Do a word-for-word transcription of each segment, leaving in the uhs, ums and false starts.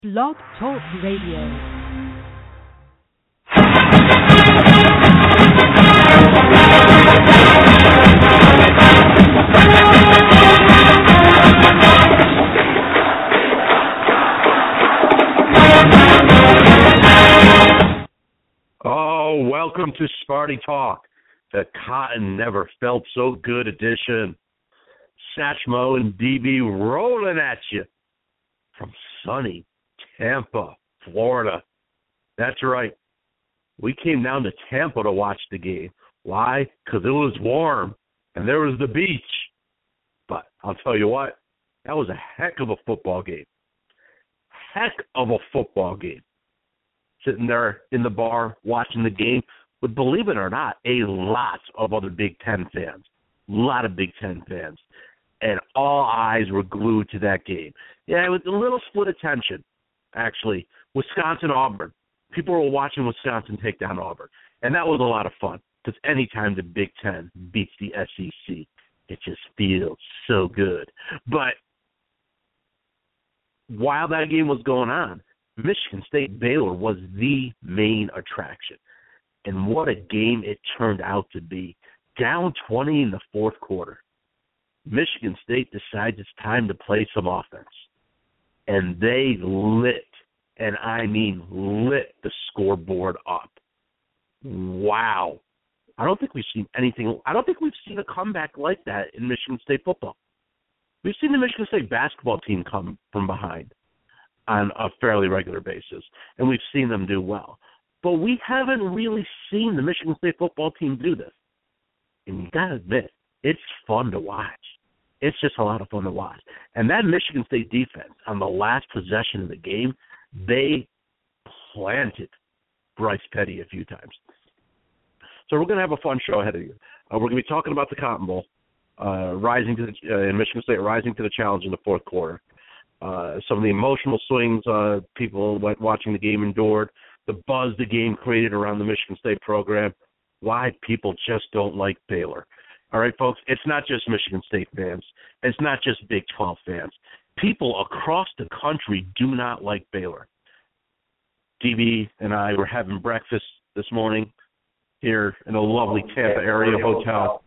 Blog Talk Radio. Oh, welcome to Sparty Talk, the Cotton Never Felt So Good edition. Satchmo and D B rolling at you from sunny Tampa, Florida. That's right. We came down to Tampa to watch the game. Why? Because it was warm and there was the beach. But I'll tell you what, that was a heck of a football game. Heck of a football game. Sitting there in the bar watching the game with, believe it or not, a lot of other Big Ten fans. A lot of Big Ten fans. And all eyes were glued to that game. Yeah, it was a little split attention, actually. Wisconsin-Auburn. People were watching Wisconsin take down Auburn. And that was a lot of fun. Because anytime the Big Ten beats the S E C, it just feels so good. But while that game was going on, Michigan State-Baylor was the main attraction. And what a game it turned out to be. Down twenty in the fourth quarter. Michigan State decides it's time to play some offense. And they lit, and I mean lit, the scoreboard up. Wow. I don't think we've seen anything. I don't think we've seen a comeback like that in Michigan State football. We've seen the Michigan State basketball team come from behind on a fairly regular basis, and we've seen them do well. But we haven't really seen the Michigan State football team do this. And you got to admit, it's fun to watch. It's just a lot of fun to watch. And that Michigan State defense, on the last possession of the game, they planted Bryce Petty a few times. So we're going to have a fun show ahead of you. Uh, we're going to be talking about the Cotton Bowl, uh, rising to the, uh, in Michigan State, rising to the challenge in the fourth quarter. Uh, some of the emotional swings uh, people watching the game endured, the buzz the game created around the Michigan State program, why people just don't like Baylor. All right, folks, it's not just Michigan State fans. It's not just Big twelve fans. People across the country do not like Baylor. D B and I were having breakfast this morning here in a lovely Tampa area hotel,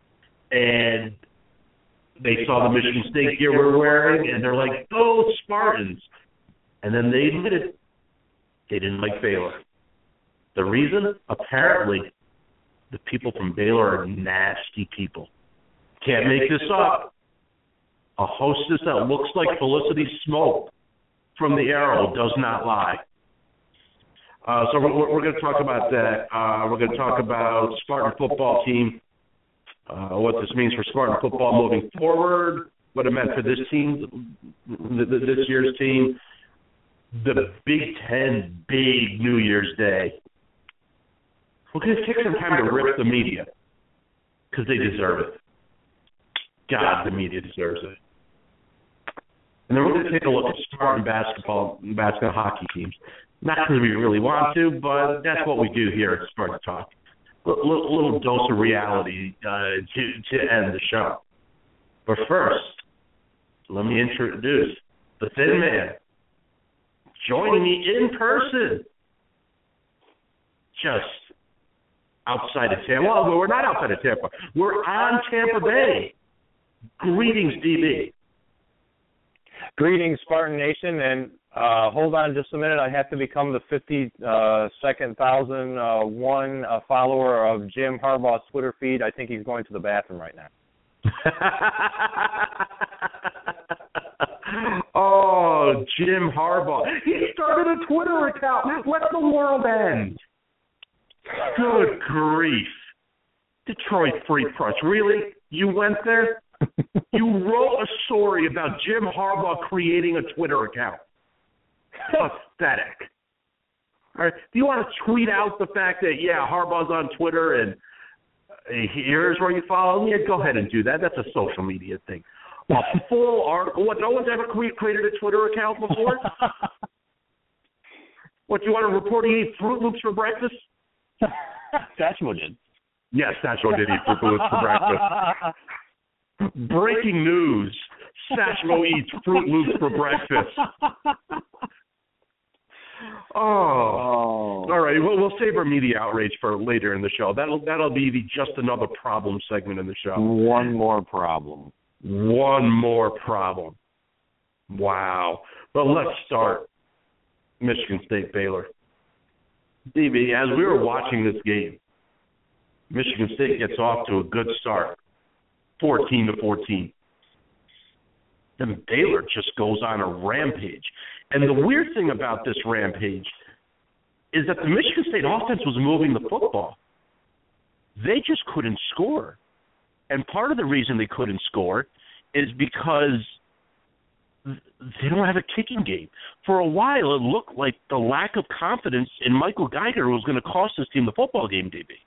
and they saw the Michigan State gear we're wearing, and they're like, "Go Spartans!" And then they admitted they didn't like Baylor. The reason? Apparently, the people from Baylor are nasty people. Can't make this up. A hostess that looks like Felicity Smoke from the Arrow does not lie. Uh, so we're, we're going to talk about that. Uh, we're going to talk about Spartan football team, uh, what this means for Spartan football moving forward, what it meant for this team, this year's team, the Big Ten big New Year's Day. We're going to take some time to rip the media because they deserve it. God, the media deserves it. And then we're going to take a look at Spartan basketball, basketball hockey teams. Not because we really want to, but that's what we do here at Spartan Talk. A little, little dose of reality uh, to, to end the show. But first, let me introduce the Thin Man. Joining me in person. Just outside of Tampa. Well, we're not outside of Tampa. We're on Tampa Bay. Greetings, D B. Greetings, Spartan Nation, and uh, hold on just a minute. I have to become the fifty-second thousand uh, one uh, follower of Jim Harbaugh's Twitter feed. I think he's going to the bathroom right now. Oh, Jim Harbaugh. He started a Twitter account. Let the world end. Good grief. Detroit Free Press. Really? You went there? You wrote a story about Jim Harbaugh creating a Twitter account. Pathetic. All right. Do you want to tweet out the fact that, yeah, Harbaugh's on Twitter and here's where you follow me? Go ahead and do that. That's a social media thing. A full article. What, no one's ever cre- created a Twitter account before? What, do you want to report he ate Fruit Loops for breakfast? Satchmo did. Yes, Satchmo did eat Fruit Loops for breakfast. Breaking news. Satchmo eats Fruit Loops for breakfast. Oh. Oh. All right. We'll, we'll save our media outrage for later in the show. That'll that'll be the just another problem segment in the show. One more problem. One more problem. Wow. Well, let's start. Michigan State Baylor. D B, as we were watching this game, Michigan State gets off to a good start, fourteen to fourteen. Then Baylor just goes on a rampage. And the weird thing about this rampage is that the Michigan State offense was moving the football. They just couldn't score. And part of the reason they couldn't score is because they don't have a kicking game. For a while, it looked like the lack of confidence in Michael Geiger was going to cost this team the football game, D B.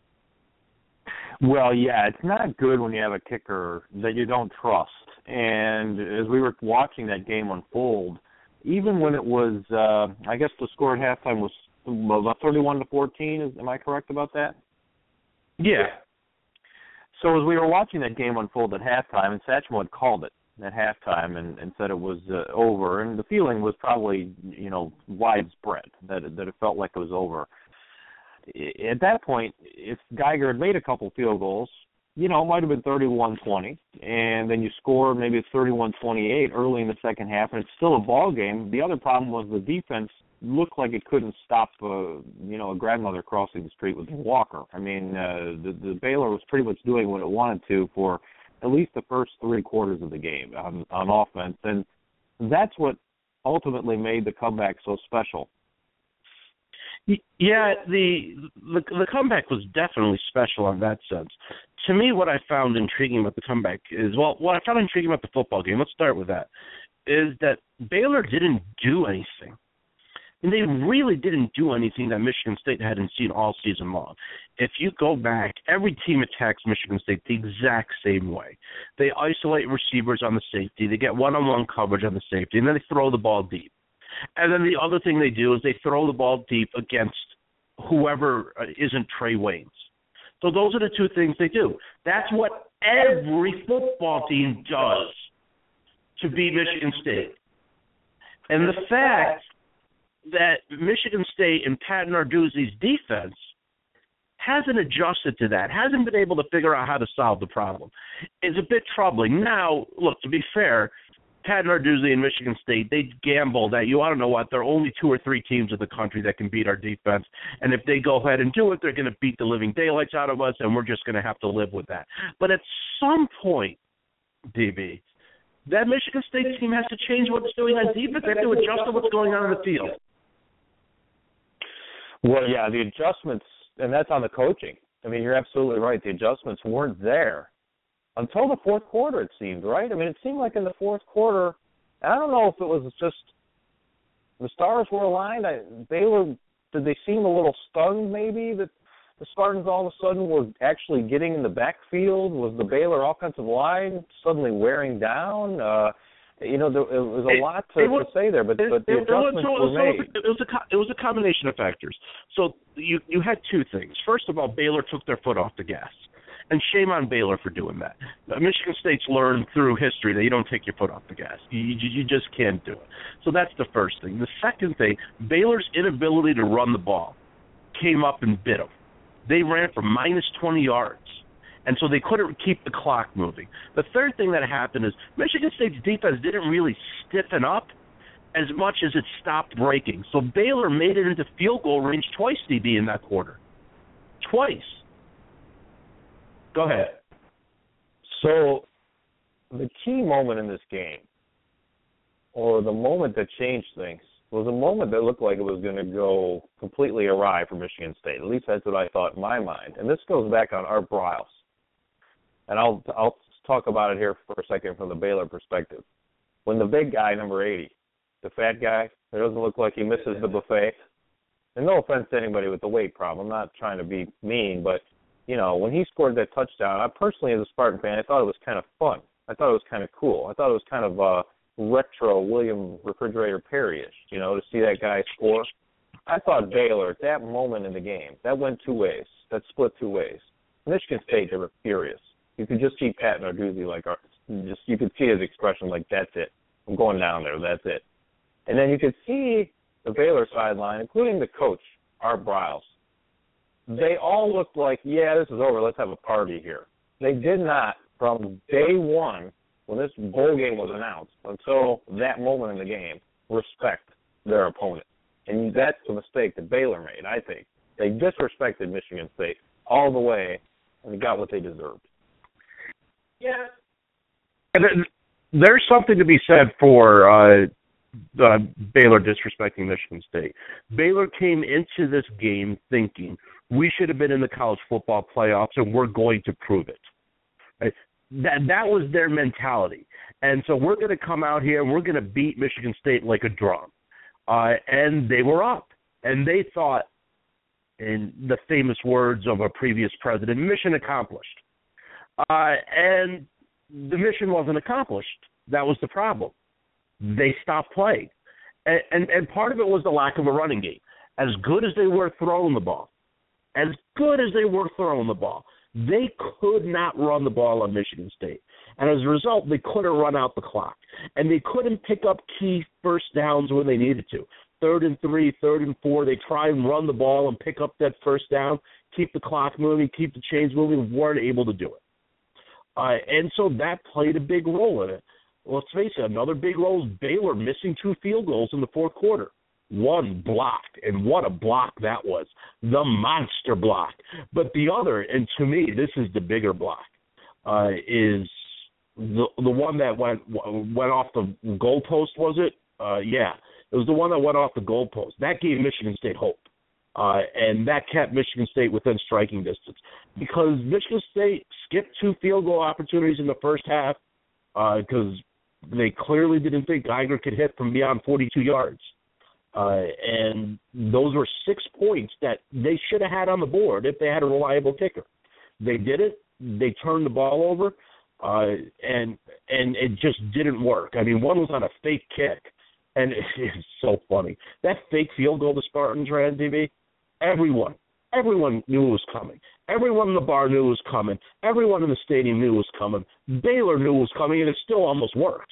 Well, yeah, it's not good when you have a kicker that you don't trust. And as we were watching that game unfold, even when it was, uh, I guess the score at halftime was about thirty-one to fourteen. Is, am I correct about that? Yeah. So as we were watching that game unfold at halftime, and Satchmo had called it at halftime and, and said it was uh, over, and the feeling was probably, you know, widespread that that it felt like it was over. At that point, if Geiger had made a couple field goals, you know, it might have been thirty-one twenty, and then you score maybe it's thirty-one twenty-eight early in the second half, and it's still a ball game. The other problem was the defense looked like it couldn't stop, uh, you know, a grandmother crossing the street with a walker. I mean, uh, the, the Baylor was pretty much doing what it wanted to for at least the first three quarters of the game on, on offense, and that's what ultimately made the comeback so special. Yeah, the, the the comeback was definitely special in that sense. To me, what I found intriguing about the comeback is, well, what I found intriguing about the football game, let's start with that, is that Baylor didn't do anything. And they really didn't do anything that Michigan State hadn't seen all season long. If you go back, every team attacks Michigan State the exact same way. They isolate receivers on the safety, they get one-on-one coverage on the safety, and then they throw the ball deep. And then the other thing they do is they throw the ball deep against whoever isn't Trey Waynes. So those are the two things they do. That's what every football team does to beat Michigan State. And the fact that Michigan State and Pat Narduzzi's defense hasn't adjusted to that, hasn't been able to figure out how to solve the problem, is a bit troubling. Now, look, to be fair, Pat Narduzzi and Michigan State, they gamble that, you ought to know what, there are only two or three teams in the country that can beat our defense, and if they go ahead and do it, they're going to beat the living daylights out of us, and we're just going to have to live with that. But at some point, D B, that Michigan State team has to change what it's doing on defense. They have to adjust to what's going on in the field. Well, yeah, the adjustments, and that's on the coaching. I mean, you're absolutely right. The adjustments weren't there until the fourth quarter, it seemed, right? I mean, it seemed like in the fourth quarter, and I don't know if it was just the stars were aligned. I, Baylor, did they seem a little stunned maybe that the Spartans all of a sudden were actually getting in the backfield? Was the Baylor offensive line suddenly wearing down? Uh, you know, there it was a it, lot to, was, to say there, but, it, but the it, adjustments so, were so made. It was, a, it was a combination of factors. So you, you had two things. First of all, Baylor took their foot off the gas. And shame on Baylor for doing that. Michigan State's learned through history that you don't take your foot off the gas. You, you, you just can't do it. So that's the first thing. The second thing, Baylor's inability to run the ball came up and bit them. They ran for minus twenty yards, and so they couldn't keep the clock moving. The third thing that happened is Michigan State's defense didn't really stiffen up as much as it stopped breaking. So Baylor made it into field goal range twice, D B, in that quarter. Twice. Go ahead. So the key moment in this game, or the moment that changed things, was a moment that looked like it was going to go completely awry for Michigan State. At least that's what I thought in my mind. And this goes back on Art Briles. And I'll I'll talk about it here for a second from the Baylor perspective. When the big guy, number eighty, the fat guy, it doesn't look like he misses the buffet. And no offense to anybody with the weight problem. I'm not trying to be mean, but, you know, when he scored that touchdown, I personally, as a Spartan fan, I thought it was kind of fun. I thought it was kind of cool. I thought it was kind of uh, retro William Refrigerator Perry-ish, you know, to see that guy score. I thought Baylor, at that moment in the game, that went two ways. That split two ways. Michigan State, they were furious. You could just see Pat Narduzzi, like, just you could see his expression like, that's it. I'm going down there. That's it. And then you could see the Baylor sideline, including the coach, Art Briles, they all looked like, yeah, this is over, let's have a party here. They did not, from day one, when this bowl game was announced, until that moment in the game, respect their opponent. And that's the mistake that Baylor made, I think. They disrespected Michigan State all the way, and they got what they deserved. Yeah. There's something to be said for uh, uh, Baylor disrespecting Michigan State. Baylor came into this game thinking we should have been in the college football playoffs, and we're going to prove it. Right? That that was their mentality. And so we're going to come out here and we're going to beat Michigan State like a drum. Uh, and they were up. And they thought, in the famous words of a previous president, mission accomplished. Uh, and the mission wasn't accomplished. That was the problem. They stopped playing. And, and, and part of it was the lack of a running game. As good as they were throwing the ball, as good as they were throwing the ball, they could not run the ball on Michigan State. And as a result, they couldn't run out the clock. And they couldn't pick up key first downs when they needed to. Third and three, third and four, they try and run the ball and pick up that first down, keep the clock moving, keep the chains moving, weren't able to do it. Uh, and so that played a big role in it. Well, let's face it, another big role is Baylor missing two field goals in the fourth quarter. One blocked, and what a block that was. The monster block. But the other, and to me, this is the bigger block, uh, is the the one that went went off the goalpost, was it? Uh, yeah, it was the one that went off the goalpost. That gave Michigan State hope, uh, and that kept Michigan State within striking distance. Because Michigan State skipped two field goal opportunities in the first half because uh, they clearly didn't think Geiger could hit from beyond forty-two yards. Uh, and those were six points that they should have had on the board if they had a reliable kicker. They did it. They turned the ball over, uh, and and it just didn't work. I mean, one was on a fake kick, and it, it's so funny. That fake field goal the Spartans ran, D B, everyone, everyone knew it was coming. Everyone in the bar knew it was coming. Everyone in the stadium knew it was coming. Baylor knew it was coming, and it still almost worked.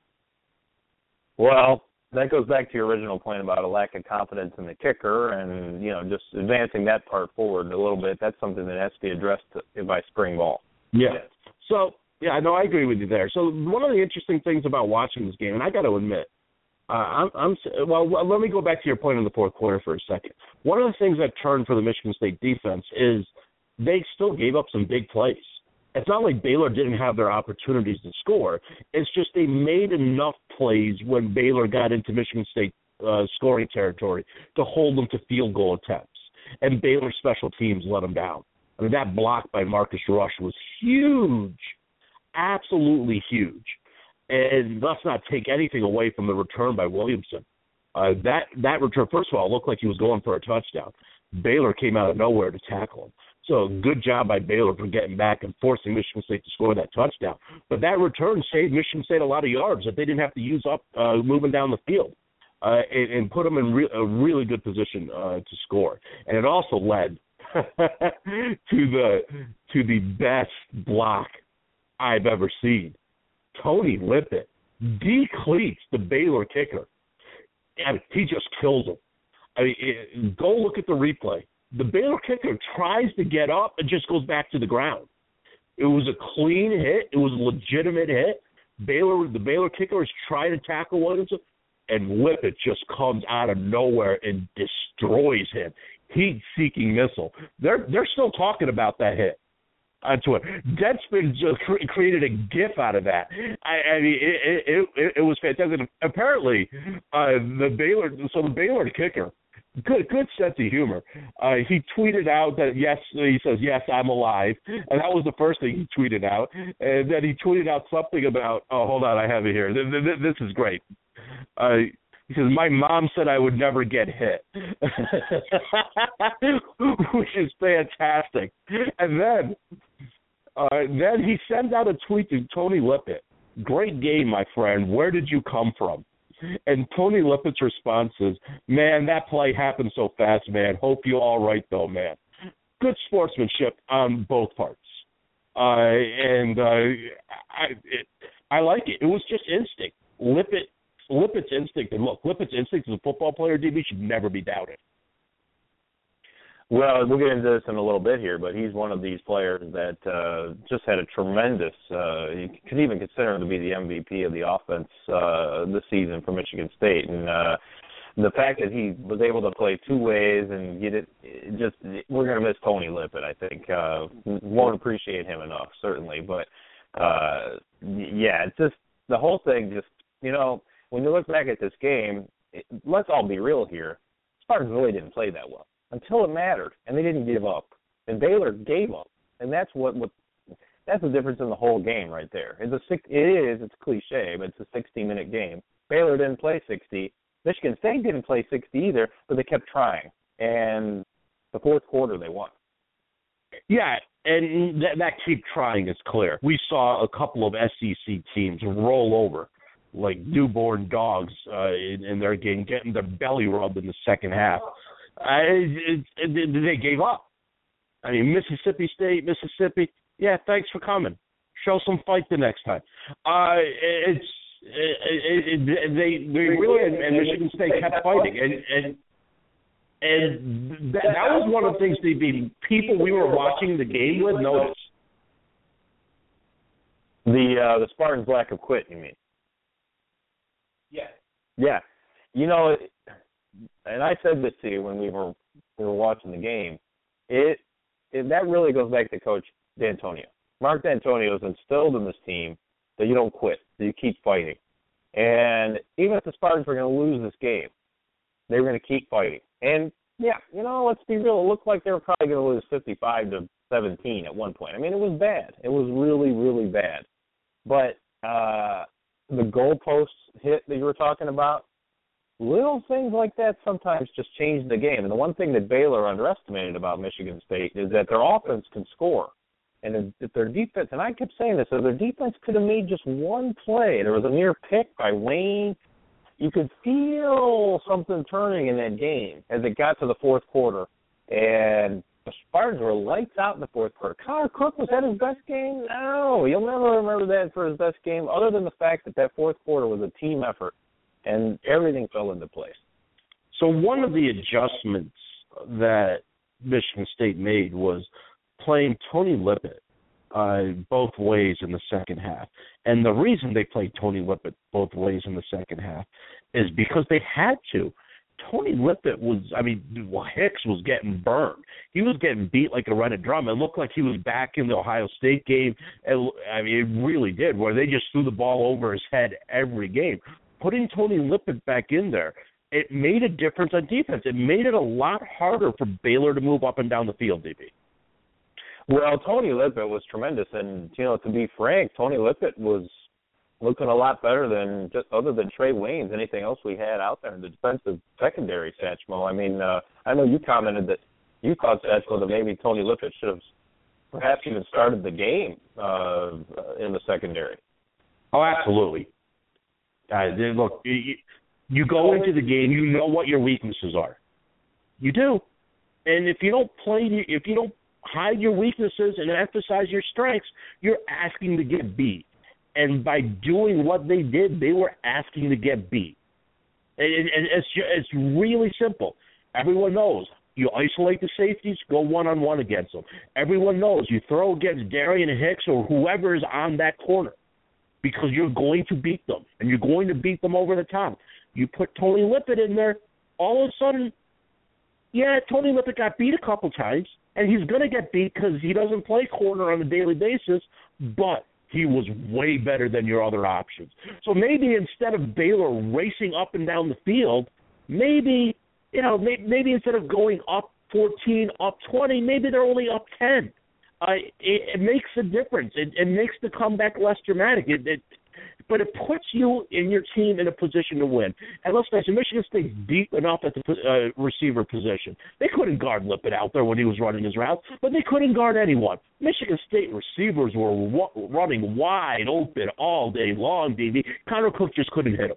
Well, that goes back to your original point about a lack of confidence in the kicker and, you know, just advancing that part forward a little bit. That's something that has to be addressed by spring ball. Yeah. So, yeah, no, I agree with you there. So one of the interesting things about watching this game, and I got to admit, uh, I'm, I'm well, well, let me go back to your point in the fourth quarter for a second. One of the things that turned for the Michigan State defense is they still gave up some big plays. It's not like Baylor didn't have their opportunities to score. It's just they made enough plays when Baylor got into Michigan State uh, scoring territory to hold them to field goal attempts. And Baylor's special teams let them down. I mean, that block by Marcus Rush was huge, absolutely huge. And let's not take anything away from the return by Williamson. Uh, that, that return, first of all, looked like he was going for a touchdown. Baylor came out of nowhere to tackle him. So good job by Baylor for getting back and forcing Michigan State to score that touchdown. But that return saved Michigan State a lot of yards that they didn't have to use up uh, moving down the field uh, and, and put them in re- a really good position uh, to score. And it also led to the to the best block I've ever seen. Tony Lippett decleats the Baylor kicker. And he just kills him. I mean, it, go look at the replay. The Baylor kicker tries to get up and just goes back to the ground. It was a clean hit. It was a legitimate hit. Baylor, the Baylor kicker is trying to tackle Williamson, and Lippett just comes out of nowhere and destroys him. Heat-seeking missile. They're they're still talking about that hit on Twitter. Deadspin just cre- created a GIF out of that. I, I mean, it it, it it was fantastic. Apparently, uh, the Baylor so the Baylor kicker. Good, good sense of humor. Uh, he tweeted out that, yes, he says, yes, I'm alive. And that was the first thing he tweeted out. And then he tweeted out something about, oh, hold on, I have it here. This is great. Uh, he says, my mom said I would never get hit, which is fantastic. And then, uh, then he sends out a tweet to Tony Lippett. Great game, my friend. Where did you come from? And Tony Lippett's response is, man, that play happened so fast, man. Hope you're all right, though, man. Good sportsmanship on both parts. Uh, and uh, I it, I like it. It was just instinct. Lippett Lippett's instinct, and look, Lippett's instinct as a football player, D B, should never be doubted. Well, we'll get into this in a little bit here, but he's one of these players that uh, just had a tremendous, uh, you could even consider him to be the M V P of the offense uh, this season for Michigan State. And uh, the fact that he was able to play two ways and get it, it just, we're going to miss Tony Lippett, I think. Uh, won't appreciate him enough, certainly. But, uh, yeah, it's just, the whole thing just, you know, when you look back at this game, it, let's all be real here. Spartans really didn't play that well until it mattered, and they didn't give up. And Baylor gave up, and that's what, what that's the difference in the whole game right there. It's a six, it is, it's cliche, but it's a sixty-minute game. Baylor didn't play sixty. Michigan State didn't play sixty either, but they kept trying. And the fourth quarter, they won. Yeah, and that, that keep trying is clear. We saw a couple of S E C teams roll over like newborn dogs uh, in, in their game, getting their belly rubbed in the second half. Uh, it, it, it, they gave up. I mean, Mississippi State, Mississippi, yeah, thanks for coming. Show some fight the next time. Uh, it's it, it, it, they they really and, and Michigan State kept fighting, and and and that, that was one of the things the, the people we were watching the game with noticed. The uh, the Spartans' lack of quit, you mean? Yeah. Yeah. You know, and I said this to you when we were we were watching the game. It, it that really goes back to Coach D'Antonio. Mark D'Antonio has instilled in this team that you don't quit, that you keep fighting. And even if the Spartans were going to lose this game, they were going to keep fighting. And, yeah, you know, let's be real. It looked like they were probably going to lose fifty-five to seventeen at one point. I mean, it was bad. It was really, really bad. But uh, the goalpost hit that you were talking about, little things like that sometimes just change the game. And the one thing that Baylor underestimated about Michigan State is that their offense can score. And if their defense, and I kept saying this, if their defense could have made just one play, there was a near pick by Wayne, you could feel something turning in that game as it got to the fourth quarter. And the Spartans were lights out in the fourth quarter. Connor Cook, was that his best game? No, you'll never remember that for his best game, other than the fact that that fourth quarter was a team effort, and everything fell into place. So one of the adjustments that Michigan State made was playing Tony Lippett uh, both ways in the second half. And the reason they played Tony Lippett both ways in the second half is because they had to. Tony Lippett was, I mean, Hicks was getting burned. He was getting beat like a rented drum. It looked like he was back in the Ohio State game. It, I mean, it really did, where they just threw the ball over his head every game. Putting Tony Lippett back in there, it made a difference on defense. It made it a lot harder for Baylor to move up and down the field, D B. Well, Tony Lippett was tremendous, and, you know, to be frank, Tony Lippett was looking a lot better than, just other than Trey Waynes, anything else we had out there in the defensive secondary, Satchmo. I mean, uh, I know you commented that you thought, Satchmo, that maybe Tony Lippett should have perhaps even started the game uh, in the secondary. Oh, absolutely. Uh, look, you, you go into the game, you know what your weaknesses are. You do. And if you don't play, if you don't hide your weaknesses and emphasize your strengths, you're asking to get beat. And by doing what they did, they were asking to get beat. And, and it's it's really simple. Everyone knows you isolate the safeties, go one-on-one against them. Everyone knows you throw against Darian Hicks or whoever is on that corner because you're going to beat them, and you're going to beat them over the top. You put Tony Lippett in there, all of a sudden, yeah, Tony Lippett got beat a couple times, and he's going to get beat because he doesn't play corner on a daily basis, but he was way better than your other options. So maybe instead of Baylor racing up and down the field, maybe, you know, maybe, maybe instead of going up fourteen, up twenty, maybe they're only up ten. Uh, it, it makes a difference. It, it makes the comeback less dramatic. It, it, but it puts you and your team in a position to win. And let's face it, Michigan State's deep enough at the uh, receiver position. They couldn't guard Lippett out there when he was running his routes, but they couldn't guard anyone. Michigan State receivers were w- running wide open all day long, D B. Connor Cook just couldn't hit him.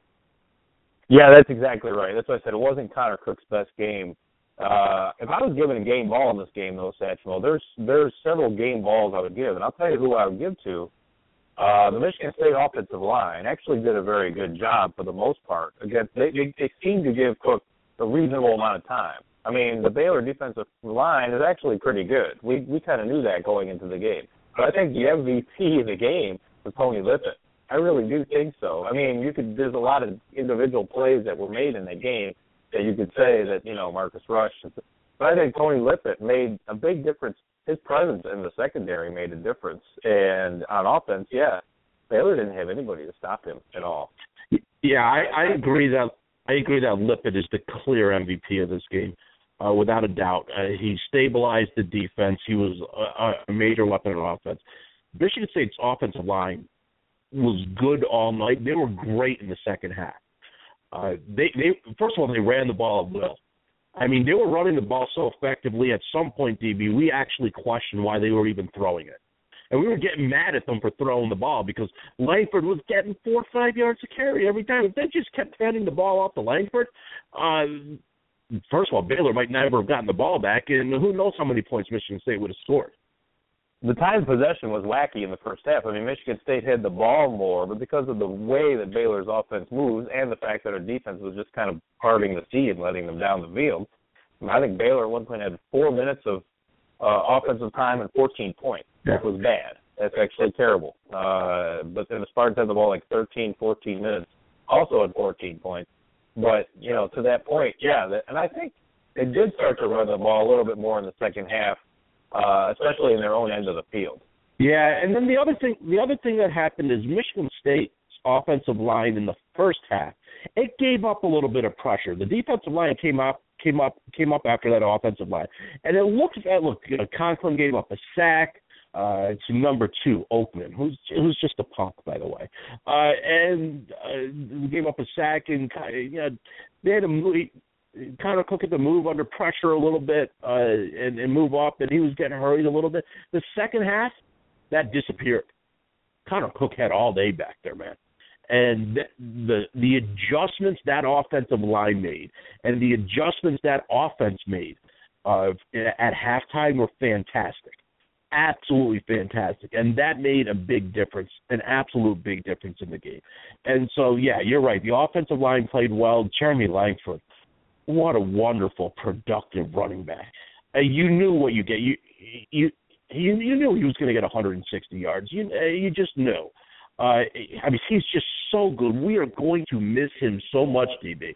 Yeah, that's exactly right. That's why I said it wasn't Connor Cook's best game. Uh, if I was given a game ball in this game, though, Satchmo, there's there's several game balls I would give, and I'll tell you who I would give to. uh, the Michigan State offensive line actually did a very good job for the most part. Again, they, they, they seemed to give Cook a reasonable amount of time. I mean, the Baylor defensive line is actually pretty good. We we kind of knew that going into the game. But I think the M V P of the game was Tony Lippett. I really do think so. I mean, you could. There's a lot of individual plays that were made in the game that you could say that, you know, Marcus Rush. But I think Tony Lippett made a big difference. His presence in the secondary made a difference. And on offense, yeah, Baylor didn't have anybody to stop him at all. Yeah, I, I agree that I agree that Lippett is the clear M V P of this game, uh, without a doubt. Uh, he stabilized the defense. He was a, a major weapon on offense. Michigan State's offensive line was good all night. They were great in the second half. Uh, they, they first of all, they ran the ball at will. I mean, they were running the ball so effectively at some point, D B, we actually questioned why they were even throwing it. And we were getting mad at them for throwing the ball because Langford was getting four or five yards to carry every time. If they just kept handing the ball off to Langford, uh, first of all, Baylor might never have gotten the ball back, and who knows how many points Michigan State would have scored. The time of possession was wacky in the first half. I mean, Michigan State had the ball more, but because of the way that Baylor's offense moves and the fact that our defense was just kind of parting the sea and letting them down the field, I think Baylor at one point had four minutes of uh, offensive time and fourteen points. That was bad. That's actually terrible. Uh, but then the Spartans had the ball like thirteen, fourteen minutes, also at fourteen points. But, you know, to that point, yeah, that, and I think they did start to run the ball a little bit more in the second half, uh, especially in their own end of the field. Yeah, and then the other thing, the other thing that happened is Michigan State's offensive line in the first half, it gave up a little bit of pressure. The defensive line came up, came up, came up after that offensive line, and it looked at look. You know, Conklin gave up a sack. Uh, to number two, Oakman, who's who's just a punk, by the way, uh, and uh, gave up a sack, and you know, they had to move, kind of Cook had to move under pressure a little bit uh, and, and move up, and he was getting hurried a little bit. The second half, that disappeared. Connor Cook had all day back there, man. And the, the the adjustments that offensive line made and the adjustments that offense made uh, at halftime were fantastic. Absolutely fantastic. And that made a big difference, an absolute big difference in the game. And so, yeah, you're right. The offensive line played well. Jeremy Langford, what a wonderful, productive running back. Uh, you knew what you get. You you you, you knew he was going to get one hundred sixty yards. You uh, you just knew. Uh, I mean, he's just so good. We are going to miss him so much, D B.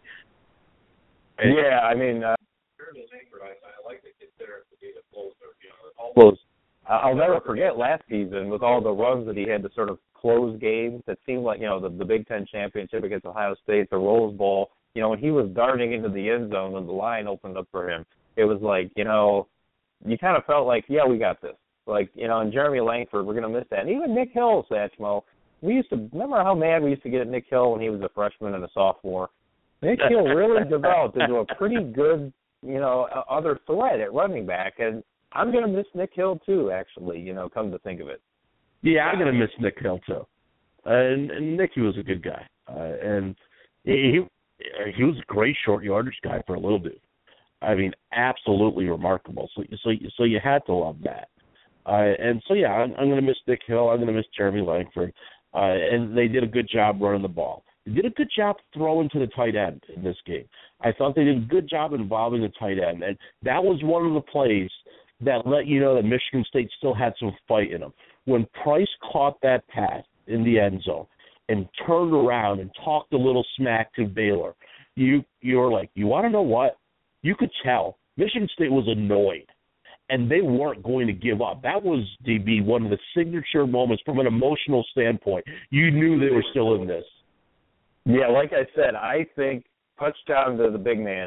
And, yeah, I mean, uh, Jeremy Langford, I, I like to consider it to be the closer. You know, all those. I'll never forget last season with all the runs that he had to sort of close games that seemed like, you know, the, the Big Ten championship against Ohio State, the Rose Bowl, you know, when he was darting into the end zone when the line opened up for him, it was like, you know, you kind of felt like, yeah, we got this. Like, you know, and Jeremy Langford, we're going to miss that. And even Nick Hill, Satchmo, we used to, remember how mad we used to get at Nick Hill when he was a freshman and a sophomore? Nick Hill really developed into a pretty good, you know, other threat at running back, and I'm going to miss Nick Hill, too, actually, you know, come to think of it. Yeah, I'm going to miss Nick Hill, too. Uh, and, and Nick, he was a good guy. Uh, and he he was a great short yardage guy for a little dude. I mean, absolutely remarkable. So, so, so you had to love that. Uh, and so, yeah, I'm, I'm going to miss Nick Hill. I'm going to miss Jeremy Langford. Uh, and they did a good job running the ball. They did a good job throwing to the tight end in this game. I thought they did a good job involving the tight end. And that was one of the plays that let you know that Michigan State still had some fight in them. When Price caught that pass in the end zone and turned around and talked a little smack to Baylor, you you were like, you want to know what? You could tell Michigan State was annoyed, and they weren't going to give up. That was, D B, one of the signature moments from an emotional standpoint. You knew they were still in this. Yeah, like I said, I think touchdown to the big man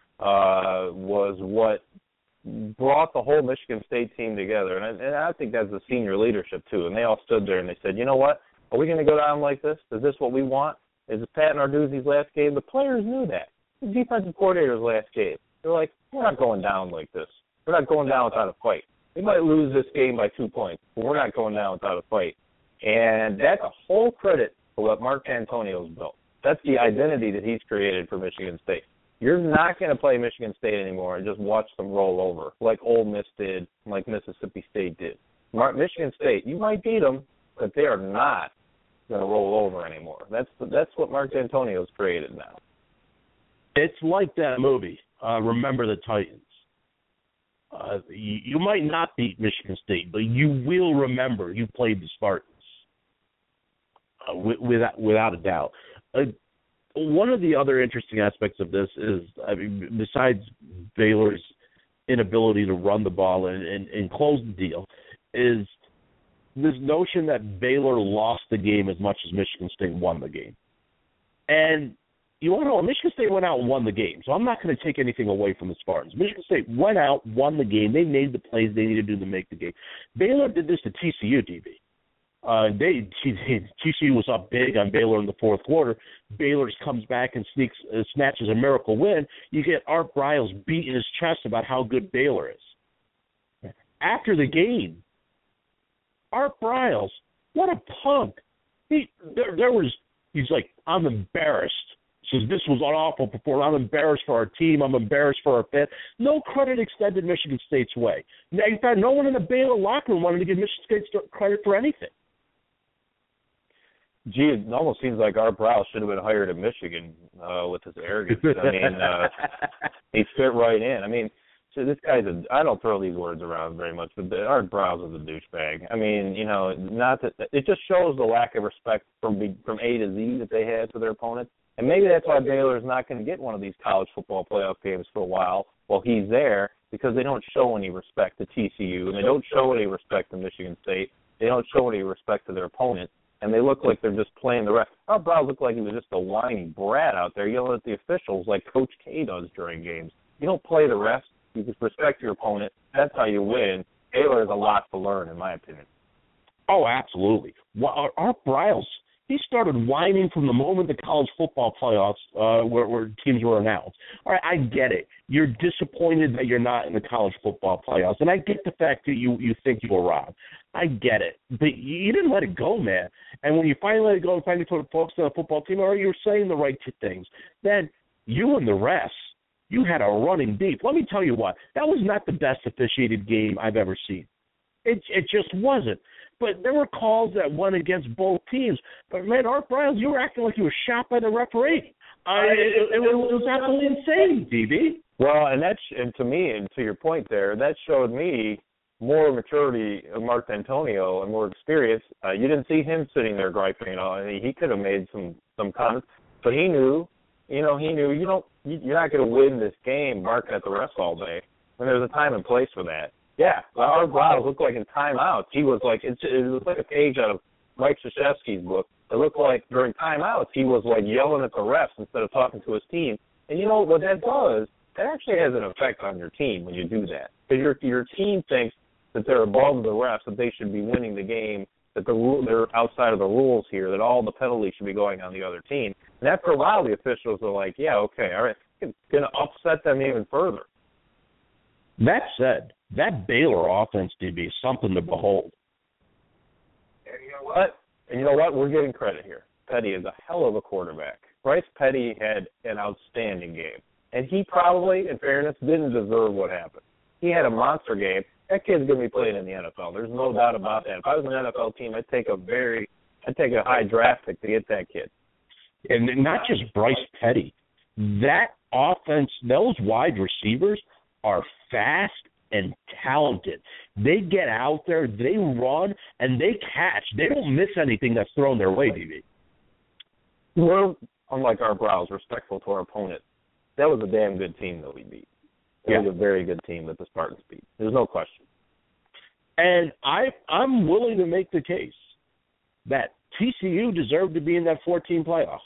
uh, was what brought the whole Michigan State team together, and I, and I think that's the senior leadership too. And they all stood there and they said, you know what? Are we going to go down like this? Is this what we want? Is it Pat Narduzzi's last game? The players knew that. The defensive coordinator's last game. They're like, we're not going down like this. We're not going down without a fight. We might lose this game by two points, but we're not going down without a fight. And that's a whole credit for what Mark Antonio's built. That's the identity that he's created for Michigan State. You're not going to play Michigan State anymore and just watch them roll over like Ole Miss did, like Mississippi State did. Michigan State, you might beat them, that they are not going to roll over anymore. That's that's what Mark D'Antonio's created now. It's like that movie, uh, Remember the Titans. Uh, you, you might not beat Michigan State, but you will remember you played the Spartans, uh, with, without, without a doubt. Uh, one of the other interesting aspects of this is, I mean, besides Baylor's inability to run the ball and, and, and close the deal, is this notion that Baylor lost the game as much as Michigan State won the game. And you want to know, Michigan State went out and won the game, so I'm not going to take anything away from the Spartans. Michigan State went out, won the game. They made the plays they needed to do to make the game. Baylor did this to T C U, D B. Uh, they T C U was up big on Baylor in the fourth quarter. Baylor comes back and sneaks, uh, snatches a miracle win. You get Art Briles beating his chest about how good Baylor is. After the game, Art Briles, what a punk. He there, there was he's like, I'm embarrassed. He says, this was an awful performance. I'm embarrassed for our team. I'm embarrassed for our fans. No credit extended Michigan State's way. Now, in fact, no one in the Baylor locker room wanted to give Michigan State credit for anything. Gee, it almost seems like Art Briles should have been hired at Michigan uh, with his arrogance. I mean, uh, he fit right in. I mean, so this guy's a, I don't throw these words around very much, but Art Briles is a douchebag. I mean, you know, not that it just shows the lack of respect from from A to Z that they had for their opponents. And maybe that's why Baylor's not going to get one of these college football playoff games for a while while he's there, because they don't show any respect to T C U, and they don't show any respect to Michigan State. They don't show any respect to their opponent, and they look like they're just playing the ref. Art Briles looked like he was just a whiny brat out there yelling at the officials like Coach K does during games. You don't play the refs. You just respect your opponent. That's how you win. Baylor has a lot to learn, in my opinion. Oh, absolutely. Well, Art Briles, he started whining from the moment the college football playoffs uh, where, where teams were announced. All right, I get it. You're disappointed that you're not in the college football playoffs, and I get the fact that you, you think you were robbed. I get it. But you didn't let it go, man. And when you finally let it go and finally put folks on the football team, or you were saying the right things, then you and the rest, you had a running deep. Let me tell you what, that was not the best officiated game I've ever seen. It it just wasn't. But there were calls that went against both teams. But, man, Art Briles, you were acting like you were shot by the referee. Uh, it, it, it, it was absolutely insane, D B. Well, and that's and to me, and to your point there, that showed me more maturity of Mark D'Antonio and more experience. Uh, you didn't see him sitting there griping and all. I mean, he could have made some some comments, but he knew, you know, he knew you don't. You're not going to win this game barking at the refs all day. When there's a time and place for that. Yeah, Art Briles looked like in timeouts. He was like, it, it was like a page out of Mike Krzyzewski's book. It looked like during timeouts he was like yelling at the refs instead of talking to his team. And you know what that does? That actually has an effect on your team when you do that. Because your your team thinks that they're above the refs, that they should be winning the game, that the rule, they're outside of the rules here, that all the penalties should be going on the other team. And after a while, the officials are like, yeah, okay, all right, it's going to upset them even further. That said, that Baylor offense, D B, is something to behold. And you know what? And you know what? We're getting credit here. Petty is a hell of a quarterback. Bryce Petty had an outstanding game. And he probably, in fairness, didn't deserve what happened. He had a monster game. That kid's going to be playing in the N F L. There's no doubt about that. If I was an N F L team, I'd take a very, I'd take a high draft pick to get that kid. And not just Bryce Petty. That offense, those wide receivers are fast and talented. They get out there, they run, and they catch. They don't miss anything that's thrown their way, D B. We're, unlike our Briles, respectful to our opponent. That was a damn good team that we beat. It yeah. was a very good team that the Spartans beat. There's no question. And I, I'm willing to make the case that T C U deserved to be in that fourteen playoffs.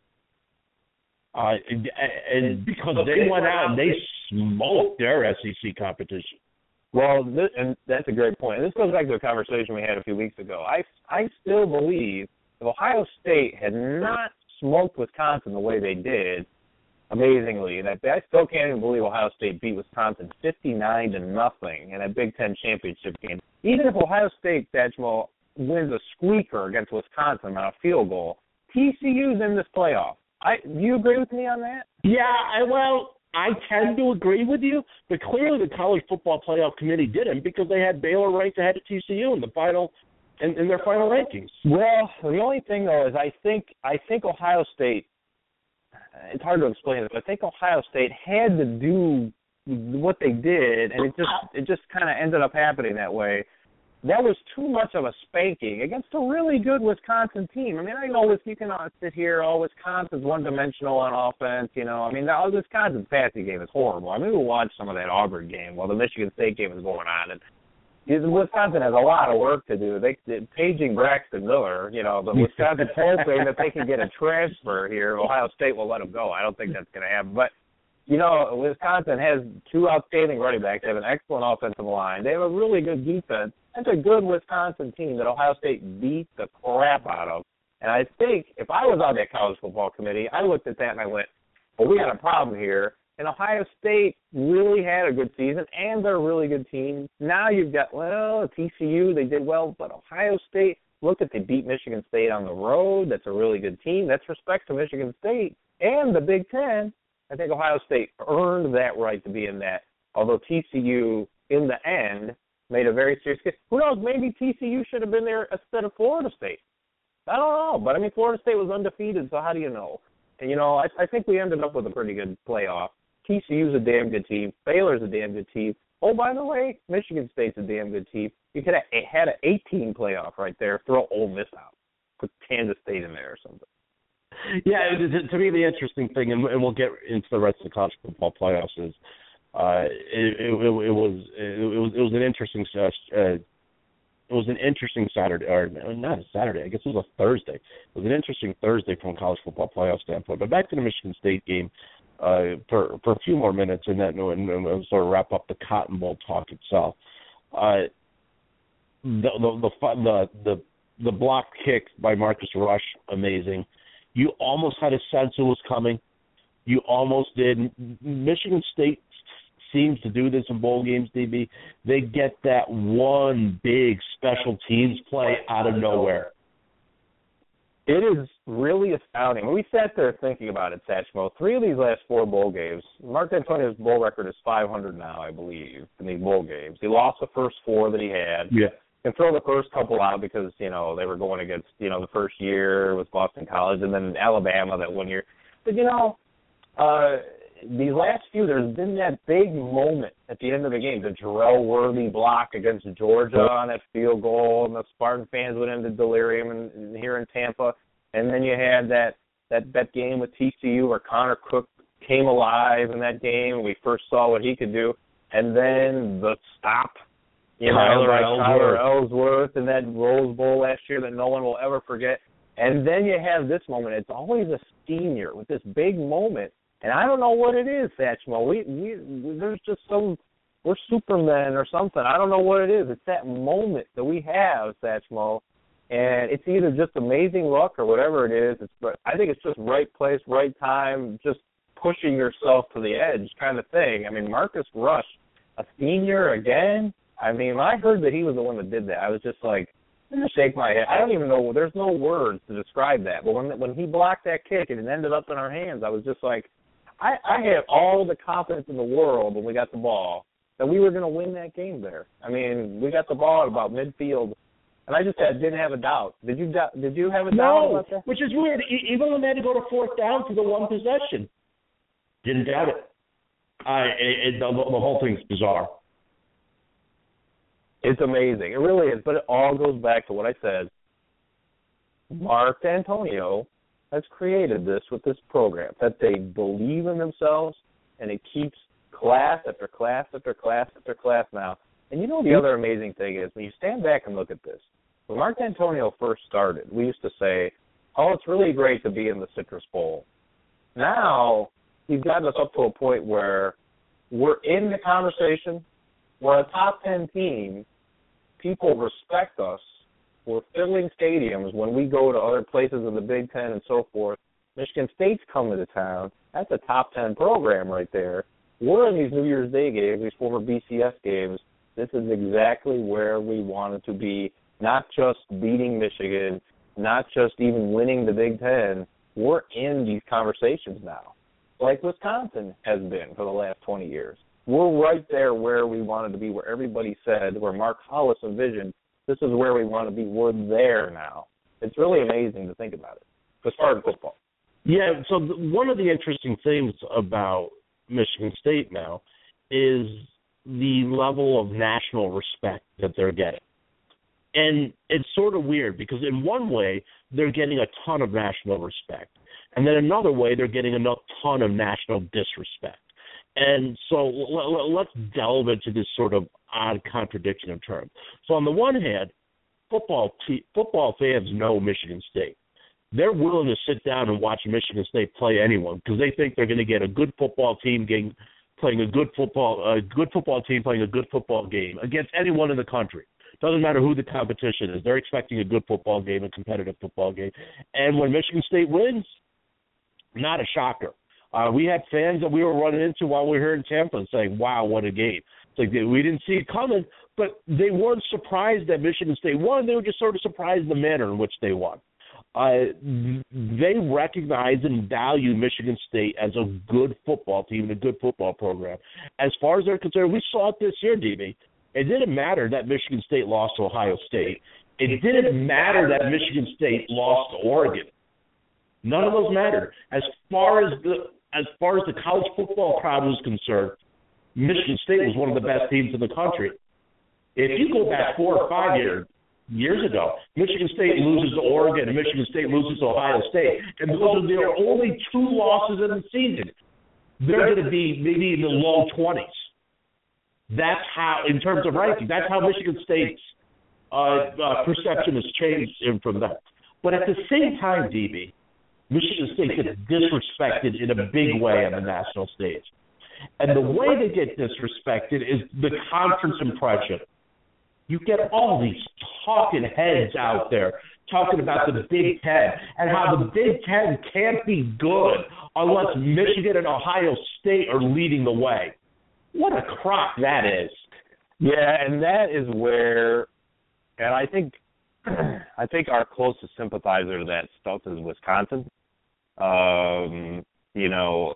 Uh, and, and because they went out and they smoked their S E C competition. Well, this, and that's a great point. And this goes back to a conversation we had a few weeks ago. I, I still believe if Ohio State had not smoked Wisconsin the way they did, amazingly, and I, I still can't even believe Ohio State beat Wisconsin fifty-nine to nothing in a Big Ten championship game. Even if Ohio State, Satchmo, wins a squeaker against Wisconsin on a field goal, T C U's in this playoff. I, do you agree with me on that? Yeah, I, well, I tend to agree with you, but clearly the College Football Playoff Committee didn't because they had Baylor ranked ahead of T C U in the final in, in their final rankings. Well, the only thing though is I think I think Ohio State. It's hard to explain it, but I think Ohio State had to do what they did, and it just it just kind of ended up happening that way. That was too much of a spanking against a really good Wisconsin team. I mean, I know you can sit here, oh, Wisconsin's one-dimensional on offense, you know. I mean, the Wisconsin's passing game is horrible. I mean, we watched some of that Auburn game while the Michigan State game was going on, and Wisconsin has a lot of work to do. They they're paging Braxton Miller, you know, but Wisconsin's hoping that they can get a transfer here. Ohio State will let him go. I don't think that's going to happen, but. You know, Wisconsin has two outstanding running backs. They have an excellent offensive line. They have a really good defense. That's a good Wisconsin team that Ohio State beat the crap out of. And I think if I was on that college football committee, I looked at that and I went, well, we got a problem here. And Ohio State really had a good season, and they're a really good team. Now you've got, well, T C U, they did well, but Ohio State, look at they beat Michigan State on the road. That's a really good team. That's respect to Michigan State and the Big Ten. I think Ohio State earned that right to be in that, although T C U, in the end, made a very serious case. Who knows, maybe T C U should have been there instead of Florida State. I don't know, but, I mean, Florida State was undefeated, so how do you know? And, you know, I, I think we ended up with a pretty good playoff. T C U's a damn good team. Baylor's a damn good team. Oh, by the way, Michigan State's a damn good team. You could have had an eighteen playoff right there, throw Ole Miss out, put Kansas State in there or something. Yeah, it, to me the interesting thing, and, and we'll get into the rest of the college football playoffs, is uh, it, it, it, it was it was it was an interesting uh, uh, it was an interesting Saturday, or not a Saturday, I guess it was a Thursday. It was an interesting Thursday from a college football playoff standpoint. But back to the Michigan State game uh, for for a few more minutes, and then and, and we'll sort of wrap up the Cotton Bowl talk itself. Uh, the, the the the the the block kick by Marcus Rush, amazing. You almost had a sense it was coming. You almost did. Michigan State seems to do this in bowl games, D B. They get that one big special teams play out of nowhere. It is really astounding. We sat there thinking about it, Satchmo. Three of these last four bowl games, Mark D'Antonio's bowl record is five hundred now, I believe, in these bowl games. He lost the first four that he had. Yeah. And throw the first couple out because, you know, they were going against, you know, the first year with Boston College and then Alabama that one year. But, you know, uh, these last few, there's been that big moment at the end of the game, the Jarrell Worthy block against Georgia on that field goal, and the Spartan fans went into delirium and, and here in Tampa. And then you had that, that, that game with T C U where Connor Cook came alive in that game, and we first saw what he could do. And then the stop. You know, Tyler like Ellsworth. Tyler Ellsworth and that Rose Bowl last year that no one will ever forget. And then you have this moment. It's always a senior with this big moment. And I don't know what it is, Satchmo. We, we, there's just some, we're Supermen or something. I don't know what it is. It's that moment that we have, Satchmo. And it's either just amazing luck or whatever it is. It's, but I think it's just right place, right time, just pushing yourself to the edge kind of thing. I mean, Marcus Rush, a senior again. I mean, when I heard that he was the one that did that, I was just like, I'm going to shake my head. I don't even know. There's no words to describe that. But when when he blocked that kick and it ended up in our hands, I was just like, I, I had all the confidence in the world when we got the ball that we were going to win that game there. I mean, we got the ball at about midfield, and I just had, didn't have a doubt. Did you Did you have a doubt no, about that? Which is weird. Even when they had to go to fourth down to the one possession, didn't doubt it. I, it, it the, the whole thing's bizarre. It's amazing. It really is. But it all goes back to what I said. Mark D'Antonio has created this with this program, that they believe in themselves, and it keeps class after class after class after class now. And you know the other amazing thing is, when you stand back and look at this, when Mark D'Antonio first started, we used to say, oh, it's really great to be in the Citrus Bowl. Now, he's gotten us up to a point where we're in the conversation, we're a top ten team, people respect us. We're filling stadiums when we go to other places in the Big Ten and so forth. Michigan State's coming to town. That's a top ten program right there. We're in these New Year's Day games, these former B C S games. This is exactly where we wanted to be, not just beating Michigan, not just even winning the Big Ten. We're in these conversations now, like Wisconsin has been for the last twenty years. We're right there where we wanted to be, where everybody said, where Mark Hollis envisioned This is where we want to be. We're there now. It's really amazing to think about it. As far as football. Yeah, so the, one of the interesting things about Michigan State now is the level of national respect that they're getting. And it's sort of weird because in one way, they're getting a ton of national respect. And then another way, they're getting a ton of national disrespect. And so l- l- let's delve into this sort of odd contradiction of terms. So on the one hand, football te- football fans know Michigan State. They're willing to sit down and watch Michigan State play anyone because they think they're going to get a good football team getting, playing a good football a good football team playing a good football game against anyone in the country. Doesn't matter who the competition is. They're expecting a good football game, a competitive football game. And when Michigan State wins, not a shocker. Uh, we had fans that we were running into while we were here in Tampa saying, wow, what a game. It's like we didn't see it coming, but they weren't surprised that Michigan State won. They were just sort of surprised the manner in which they won. Uh, they recognize and value Michigan State as a good football team and a good football program. As far as they're concerned, we saw it this year, D B. It didn't matter that Michigan State lost to Ohio State. It didn't matter that Michigan State lost to Oregon. None of those mattered. As far as the as far as the college football crowd was concerned, Michigan State was one of the best teams in the country. If you go back four or five years years ago, Michigan State loses to Oregon and Michigan State loses to Ohio State, and those are their only two losses in the season. They're going to be maybe in the low twenties. That's how, in terms of ranking, that's how Michigan State's uh, uh, perception has changed from that. But at the same time, D B, Michigan State gets disrespected in a big way on the national stage. And the way they get disrespected is the conference impression. You get all these talking heads out there talking about the Big Ten and how the Big Ten can't be good unless Michigan and Ohio State are leading the way. What a crock that is. Yeah, and that is where, and I think I think our closest sympathizer to that stuff is Wisconsin. Um, you know,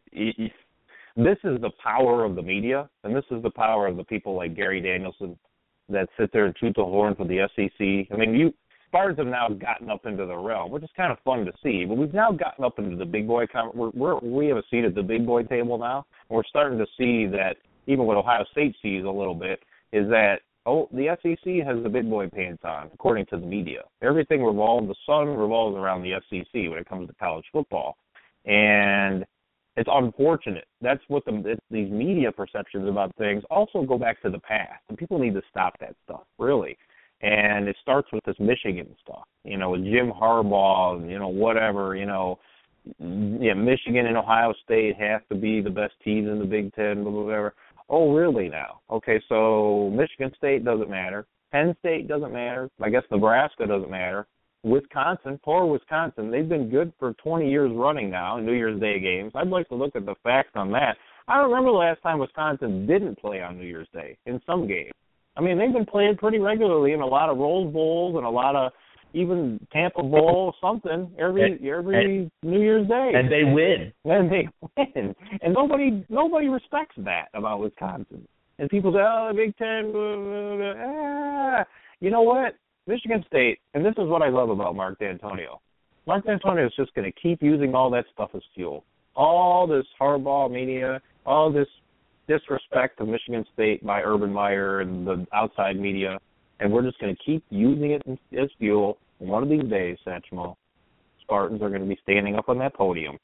this is the power of the media, and this is the power of the people like Gary Danielson that sit there and toot the horn for the S E C. I mean, you Spartans have now gotten up into the realm, which is kind of fun to see, but we've now gotten up into the big boy – we're, we're, we have a seat at the big boy table now. We're starting to see that even what Ohio State sees a little bit is that, oh, the S E C has the big boy pants on, according to the media. Everything revolves, the sun revolves around the S E C when it comes to college football. And it's unfortunate. That's what the it's, these media perceptions about things also go back to the past. And people need to stop that stuff, really. And it starts with this Michigan stuff, you know, with Jim Harbaugh, you know, whatever, you know, yeah, Michigan and Ohio State have to be the best teams in the Big Ten, blah, blah, whatever. Oh, really now? Okay, so Michigan State doesn't matter. Penn State doesn't matter. I guess Nebraska doesn't matter. Wisconsin, poor Wisconsin, they've been good for twenty years running now in New Year's Day games. I'd like to look at the facts on that. I don't remember the last time Wisconsin didn't play on New Year's Day in some games. I mean, they've been playing pretty regularly in a lot of Rose Bowls and a lot of even Tampa Bowl, something every and, every and, New Year's Day, and they win. And they win, and nobody nobody respects that about Wisconsin. And people say, "Oh, the Big Ten." Blah, blah, blah. Ah. You know what? Michigan State, and this is what I love about Mark D'Antonio. Mark D'Antonio is just going to keep using all that stuff as fuel. All this Harbaugh media, all this disrespect to Michigan State by Urban Meyer and the outside media, and we're just going to keep using it as fuel. One of these days, Satchmo, Spartans are going to be standing up on that podium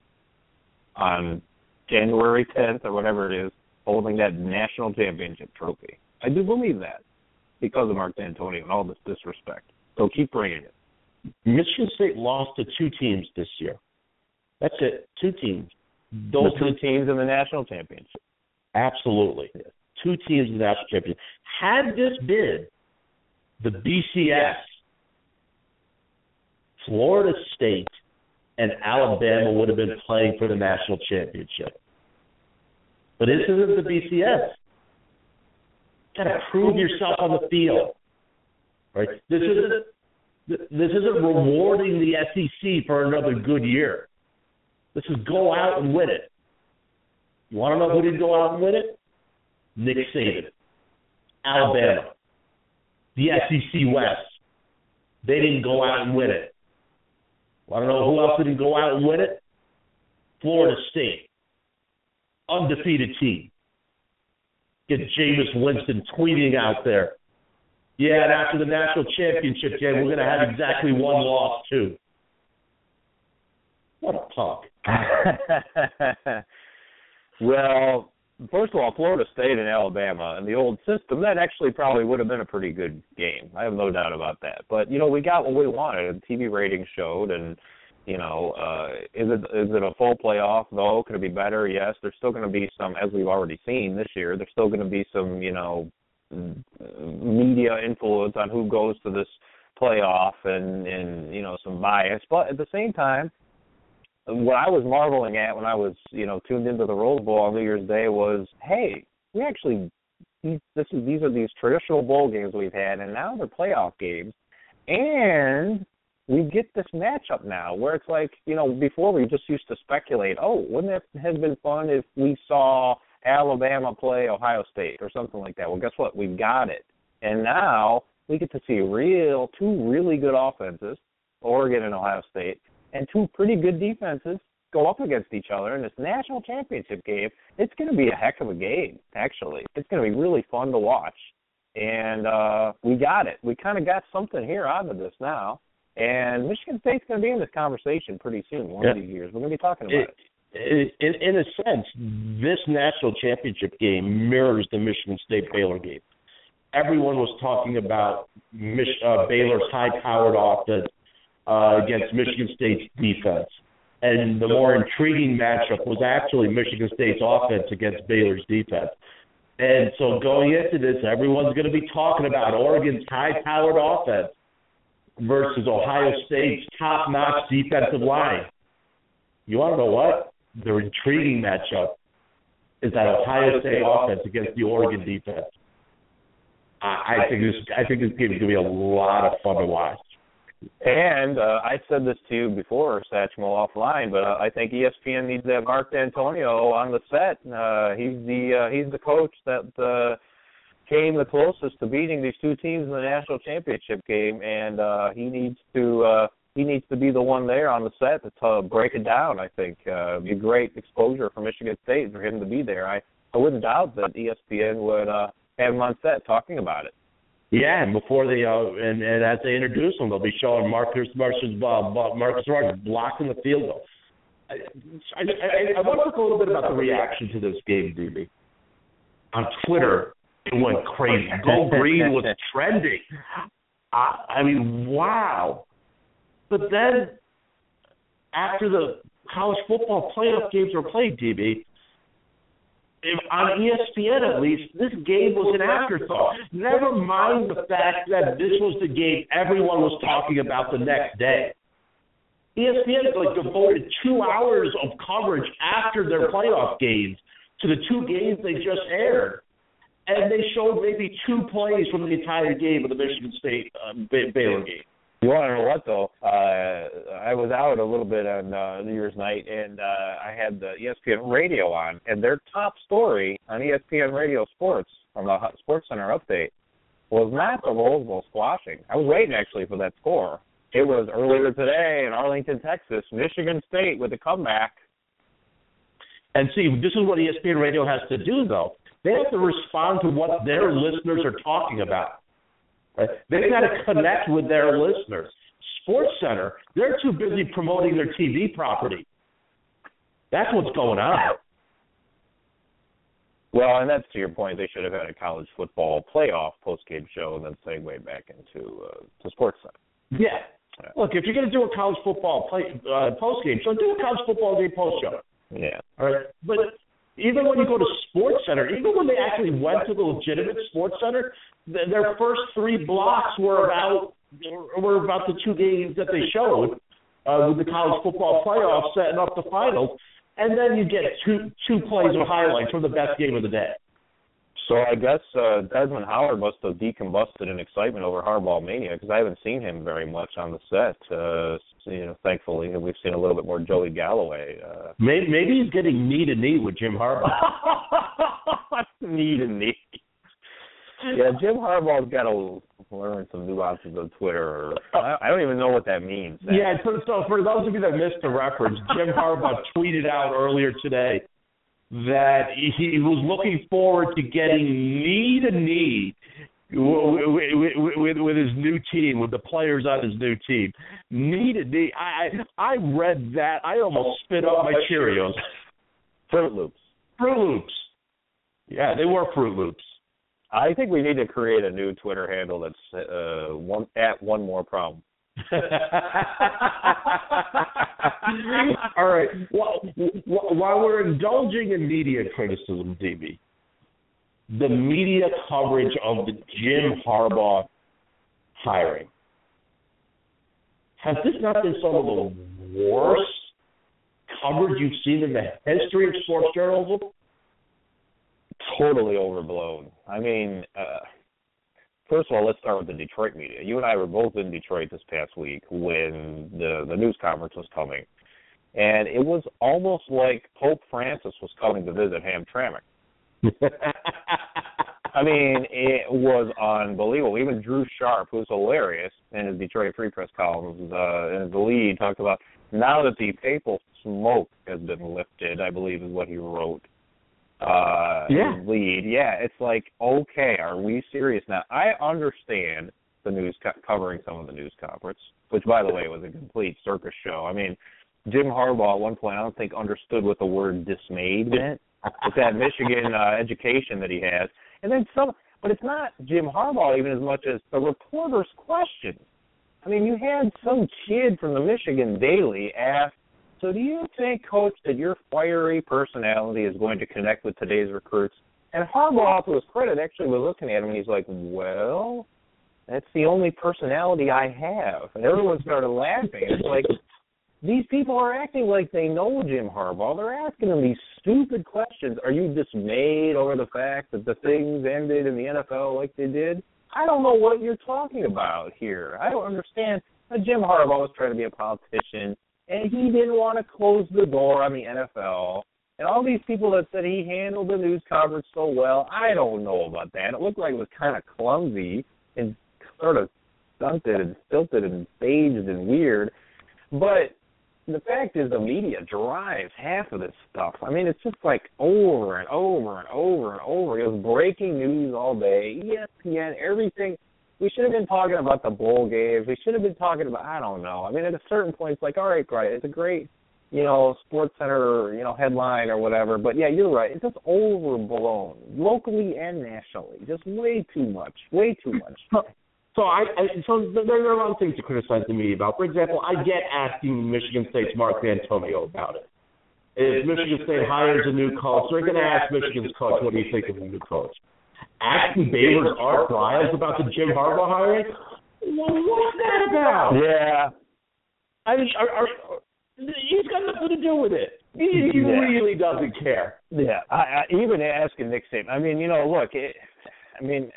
on January tenth or whatever it is, holding that national championship trophy. I do believe that because of Mark D'Antonio and all this disrespect. So keep bringing it. Michigan State lost to two teams this year. That's it, two teams. Those the two teams in the national championship. Absolutely. Two teams in the national championship. Had this been the B C S, Florida State and Alabama would have been playing for the national championship. But this isn't the B C S. You've got to prove yourself on the field. Right? This isn't this isn't rewarding the S E C for another good year. This is go out and win it. You want to know who didn't go out and win it? Nick Saban. Alabama. the S E C West. They didn't go out and win it. I don't know who else didn't go out and win it. Florida State, undefeated team. Get Jameis Winston tweeting out there. Yeah, and after the national championship game, we're going to have exactly one loss, too. What a punk. Well, first of all, Florida State and Alabama and the old system, that actually probably would have been a pretty good game. I have no doubt about that. But, you know, we got what we wanted. The T V ratings showed, and, you know, uh, is it is it a full playoff? No. Could it be better? Yes. There's still going to be some, as we've already seen this year, there's still going to be some, you know, media influence on who goes to this playoff and, and, you know, some bias. But at the same time, what I was marveling at when I was, you know, tuned into the Rose Bowl on New Year's Day was, hey, we actually, this is these are these traditional bowl games we've had, and now they're playoff games, and we get this matchup now where it's like, you know, before we just used to speculate, oh, wouldn't it have been fun if we saw Alabama play Ohio State or something like that? Well, guess what? We've got it, and now we get to see real two really good offenses, Oregon and Ohio State, and two pretty good defenses go up against each other in this national championship game. It's going to be a heck of a game, actually. It's going to be really fun to watch. And uh, we got it. We kind of got something here out of this now. And Michigan State's going to be in this conversation pretty soon, one yeah. of these years. We're going to be talking about it. it. In, in a sense, this national championship game mirrors the Michigan State-Baylor game. Everyone was talking about Mich- uh, Baylor's high-powered offense Uh, against Michigan State's defense. And the more intriguing matchup was actually Michigan State's offense against Baylor's defense. And so going into this, everyone's going to be talking about Oregon's high-powered offense versus Ohio State's top-notch defensive line. You want to know what? The intriguing matchup is that Ohio State offense against the Oregon defense. I, I think this I think this game is going to be a lot of fun to watch. And uh, I said this to you before, Satchmo, offline, but uh, I think E S P N needs to have Mark D'Antonio on the set. Uh, he's the uh, he's the coach that uh, came the closest to beating these two teams in the national championship game, and uh, he needs to uh, he needs to be the one there on the set to uh, break it down. I think uh, it'd be great exposure for Michigan State for him to be there. I, I wouldn't doubt that E S P N would uh, have him on set talking about it. Yeah, and before they uh, and, and as they introduce them, they'll be showing Marcus Marsh's uh, Marcus Smart blocking the field goal. I, I, I, I want to talk a little bit about the reaction to this game, D B. On Twitter, it went crazy. Go Green was trending. I, I mean, wow. But then after the college football playoff games were played, D B, If, on E S P N at least, this game was an afterthought. Never mind the fact that this was the game everyone was talking about the next day. E S P N like devoted two hours of coverage after their playoff games to the two games they just aired, and they showed maybe two plays from the entire game of the Michigan State uh, Baylor game. You want to know what, though? Uh, I was out a little bit on uh, New Year's night, and uh, I had the E S P N radio on, and their top story on E S P N Radio Sports, on the Sports Center update, was not the Rose Bowl squashing. I was waiting, actually, for that score. It was earlier today in Arlington, Texas, Michigan State with a comeback. And see, this is what E S P N Radio has to do, though. They have to respond to what their listeners are talking about. Right? They've got to connect with their listeners. Sports Center, they're too busy promoting their T V property. That's what's going on. Well, and that's to your point. They should have had a college football playoff postgame show and then segue back into uh, to Sports Center. Yeah. yeah. Look, if you're going to do a college football play, uh, postgame show, do a college football game post show. Yeah. All right. But even when you go to Sports Center, even when they actually went to the legitimate Sports Center, th- their first three blocks were about were about the two games that they showed uh, with the college football playoffs setting up the finals, and then you get two two plays of highlights from the best game of the day. So I guess uh, Desmond Howard must have decombusted in excitement over Harbaugh Mania, because I haven't seen him very much on the set. Uh, you know, thankfully, we've seen a little bit more Joey Galloway. Uh, maybe, maybe he's getting knee to knee with Jim Harbaugh. knee to knee. Yeah, Jim Harbaugh's got a learn some nuances of Twitter. Or, I, I don't even know what that means. Yeah, so, so for those of you that missed the reference, Jim Harbaugh tweeted out earlier today that he was looking forward to getting knee to knee with, with, with his new team, with the players on his new team. Knee to knee. I, I read that. I almost spit up my Cheerios. Fruit Loops. Fruit Loops. Yeah, they were Fruit Loops. I think we need to create a new Twitter handle that's uh, one at one more problem. All right. Well, while we're indulging in media criticism, D B, the media coverage of the Jim Harbaugh hiring, has this not been some of the worst coverage you've seen in the history of sports journalism? Totally overblown. I mean, uh, first of all, let's start with the Detroit media. You and I were both in Detroit this past week when the, the news conference was coming, and it was almost like Pope Francis was coming to visit Hamtramck. I mean, it was unbelievable. Even Drew Sharp, who's hilarious in his Detroit Free Press columns, uh, in the lead, talked about now that the papal smoke has been lifted, I believe is what he wrote. Uh, yeah. lead. Yeah, it's like, okay, are we serious now? I understand the news co- covering some of the news conference, which, by the way, was a complete circus show. I mean, Jim Harbaugh at one point, I don't think understood what the word dismayed meant. It's that Michigan uh, education that he has. And then some, but it's not Jim Harbaugh even as much as the reporter's questions. I mean, you had some kid from the Michigan Daily ask, so do you think, Coach, that your fiery personality is going to connect with today's recruits? And Harbaugh, to his credit, actually was looking at him, and he's like, well, that's the only personality I have. And everyone started laughing. It's like, these people are acting like they know Jim Harbaugh. They're asking him these stupid questions. Are you dismayed over the fact that the things ended in the N F L like they did? I don't know what you're talking about here. I don't understand. But Jim Harbaugh was trying to be a politician, and he didn't want to close the door on the N F L. And all these people that said he handled the news conference so well, I don't know about that. It looked like it was kind of clumsy and sort of stunted and stilted and staged and weird. But the fact is the media drives half of this stuff. I mean, it's just like over and over and over and over. It was breaking news all day. E S P N, everything. We should have been talking about the bowl games. We should have been talking about, I don't know. I mean, at a certain point, it's like, all right, great. It's a great, you know, Sports Center, you know, headline or whatever. But, yeah, you're right. It's just overblown, locally and nationally. Just way too much, way too much. So I, I so there are a lot of things to criticize the media about. For example, I get asking Michigan State's Mark D'Antonio about it. If Michigan State hires a new coach, they're going to ask Michigan's coach, what do you think of the new coach? Asking Baylor's Art Briles about the Jim Harbaugh hiring? Well, what's that about? Yeah. I mean, are, are, he's got nothing to do with it. He, he yeah. really doesn't care. Yeah. I, I, even asking Nick Saban. I mean, you know, look, it, I mean,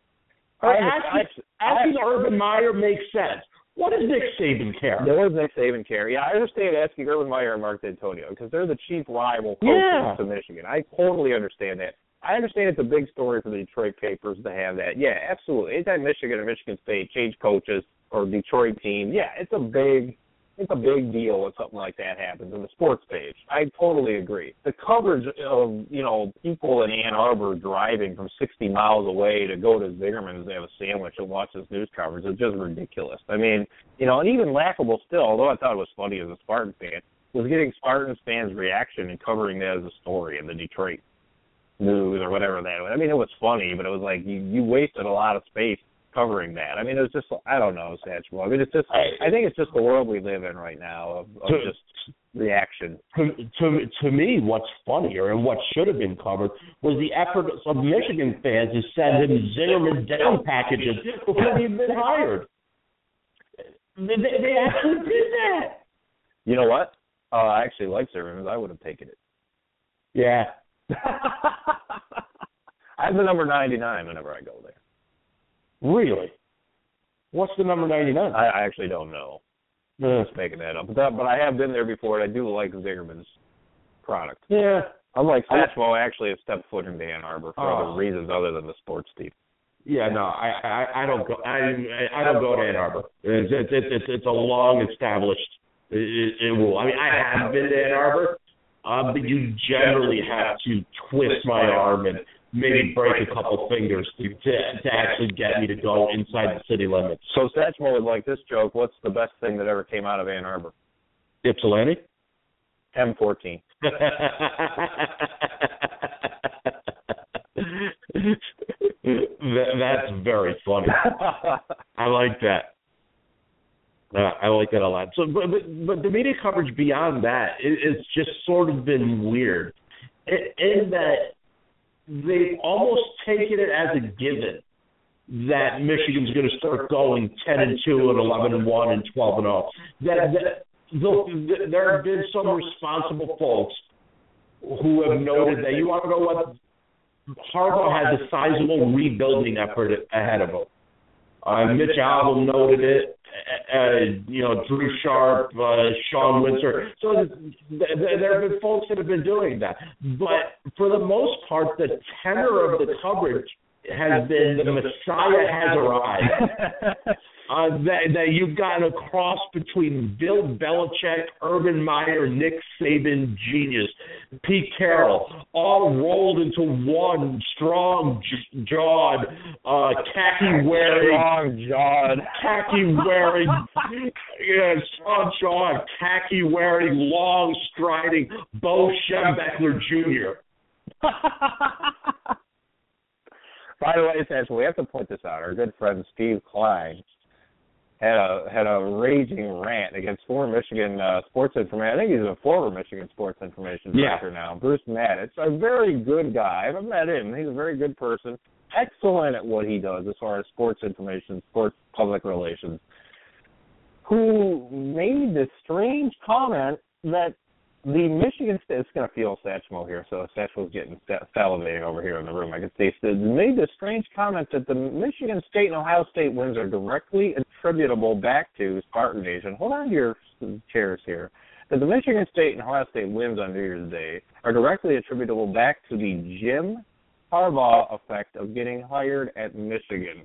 I, asking, I, asking I, Urban Meyer makes sense. What does Nick Saban care? What does Nick Saban care? Yeah, I understand asking Urban Meyer and Mark D'Antonio because they're the chief rival coaches yeah. to Michigan. I totally understand that. I understand it's a big story for the Detroit papers to have that. Yeah, absolutely. Anytime Michigan or Michigan State change coaches or Detroit team, yeah, it's a big it's a big deal when something like that happens in the sports page. I totally agree. The coverage of, you know, people in Ann Arbor driving from sixty miles away to go to Zingerman's to have a sandwich and watch this news coverage is just ridiculous. I mean, you know, and even laughable still, although I thought it was funny as a Spartan fan, was getting Spartans fans' reaction and covering that as a story in the Detroit news or whatever that was. I mean, it was funny, but it was like you, you wasted a lot of space covering that. I mean, it was just, I don't know, Satchel. I mean, it's just, I think it's just the world we live in right now of, of to, just reaction. To, to to me, what's funnier and what should have been covered was the effort of Michigan fans to send him Zingerman down packages before he had been hired. They, they actually did that. You know what? Uh, I actually like Zingerman. I would have taken it. Yeah. I have the number ninety-nine whenever I go there. Really? What's the number ninety-nine? I, I actually don't know. I'm just making that up. But, that, but I have been there before, and I do like Zingerman's product. Yeah. Unlike Satchmo, I actually have stepped foot into Ann Arbor for oh. other reasons other than the sports team. Yeah, no, I, I, I don't go. I, I don't go to Ann Arbor. It's it's it's, it's a long established it, it rule. I mean, I have been to Ann Arbor, uh, but you generally have to twist my arm and maybe break a couple fingers to, to to actually get me to go inside the city limits. So Satchmo would like this joke. What's the best thing that ever came out of Ann Arbor? Ypsilanti? M fourteen. that, that's very funny. I like that. Uh, I like that a lot. So, but, but but the media coverage beyond that, it, it's just sort of been weird, in, in that they've almost taken it as a given that Michigan's going to start going ten and two and eleven and one and twelve and zero. That, that the, there have been some responsible folks who have noted that you want to know what Harbaugh has a sizable rebuilding effort ahead of him. Uh, Mitch Albom noted it. Uh, you know, Drew Sharp, uh, Sean Windsor. So th- th- there have been folks that have been doing that. But for the most part, the tenor of the coverage has been the Messiah has arrived. Uh, that, that you've got a cross between Bill Belichick, Urban Meyer, Nick Saban genius, Pete Carroll, all rolled into one strong-jawed, uh, khaki-wearing, strong-jawed, khaki-wearing, yeah, strong-jawed, khaki-wearing, long-striding Bo Schembechler Junior By the way, Satchmo, we have to point this out. Our good friend Steve Klein had a had a raging rant against former Michigan uh, sports information. I think he's a former Michigan sports information director yeah. now, Bruce Maddox. A very good guy. I've met him. He's a very good person. Excellent at what he does as far as sports information, sports public relations. Who made this strange comment that the Michigan State, it's going to feel Satchmo here, so Satchmo's getting salivating over here in the room. I can see they made this strange comment that the Michigan State and Ohio State wins are directly attributable back to Spartan Nation. Hold on to your chairs here. That the Michigan State and Ohio State wins on New Year's Day are directly attributable back to the Jim Harbaugh effect of getting hired at Michigan.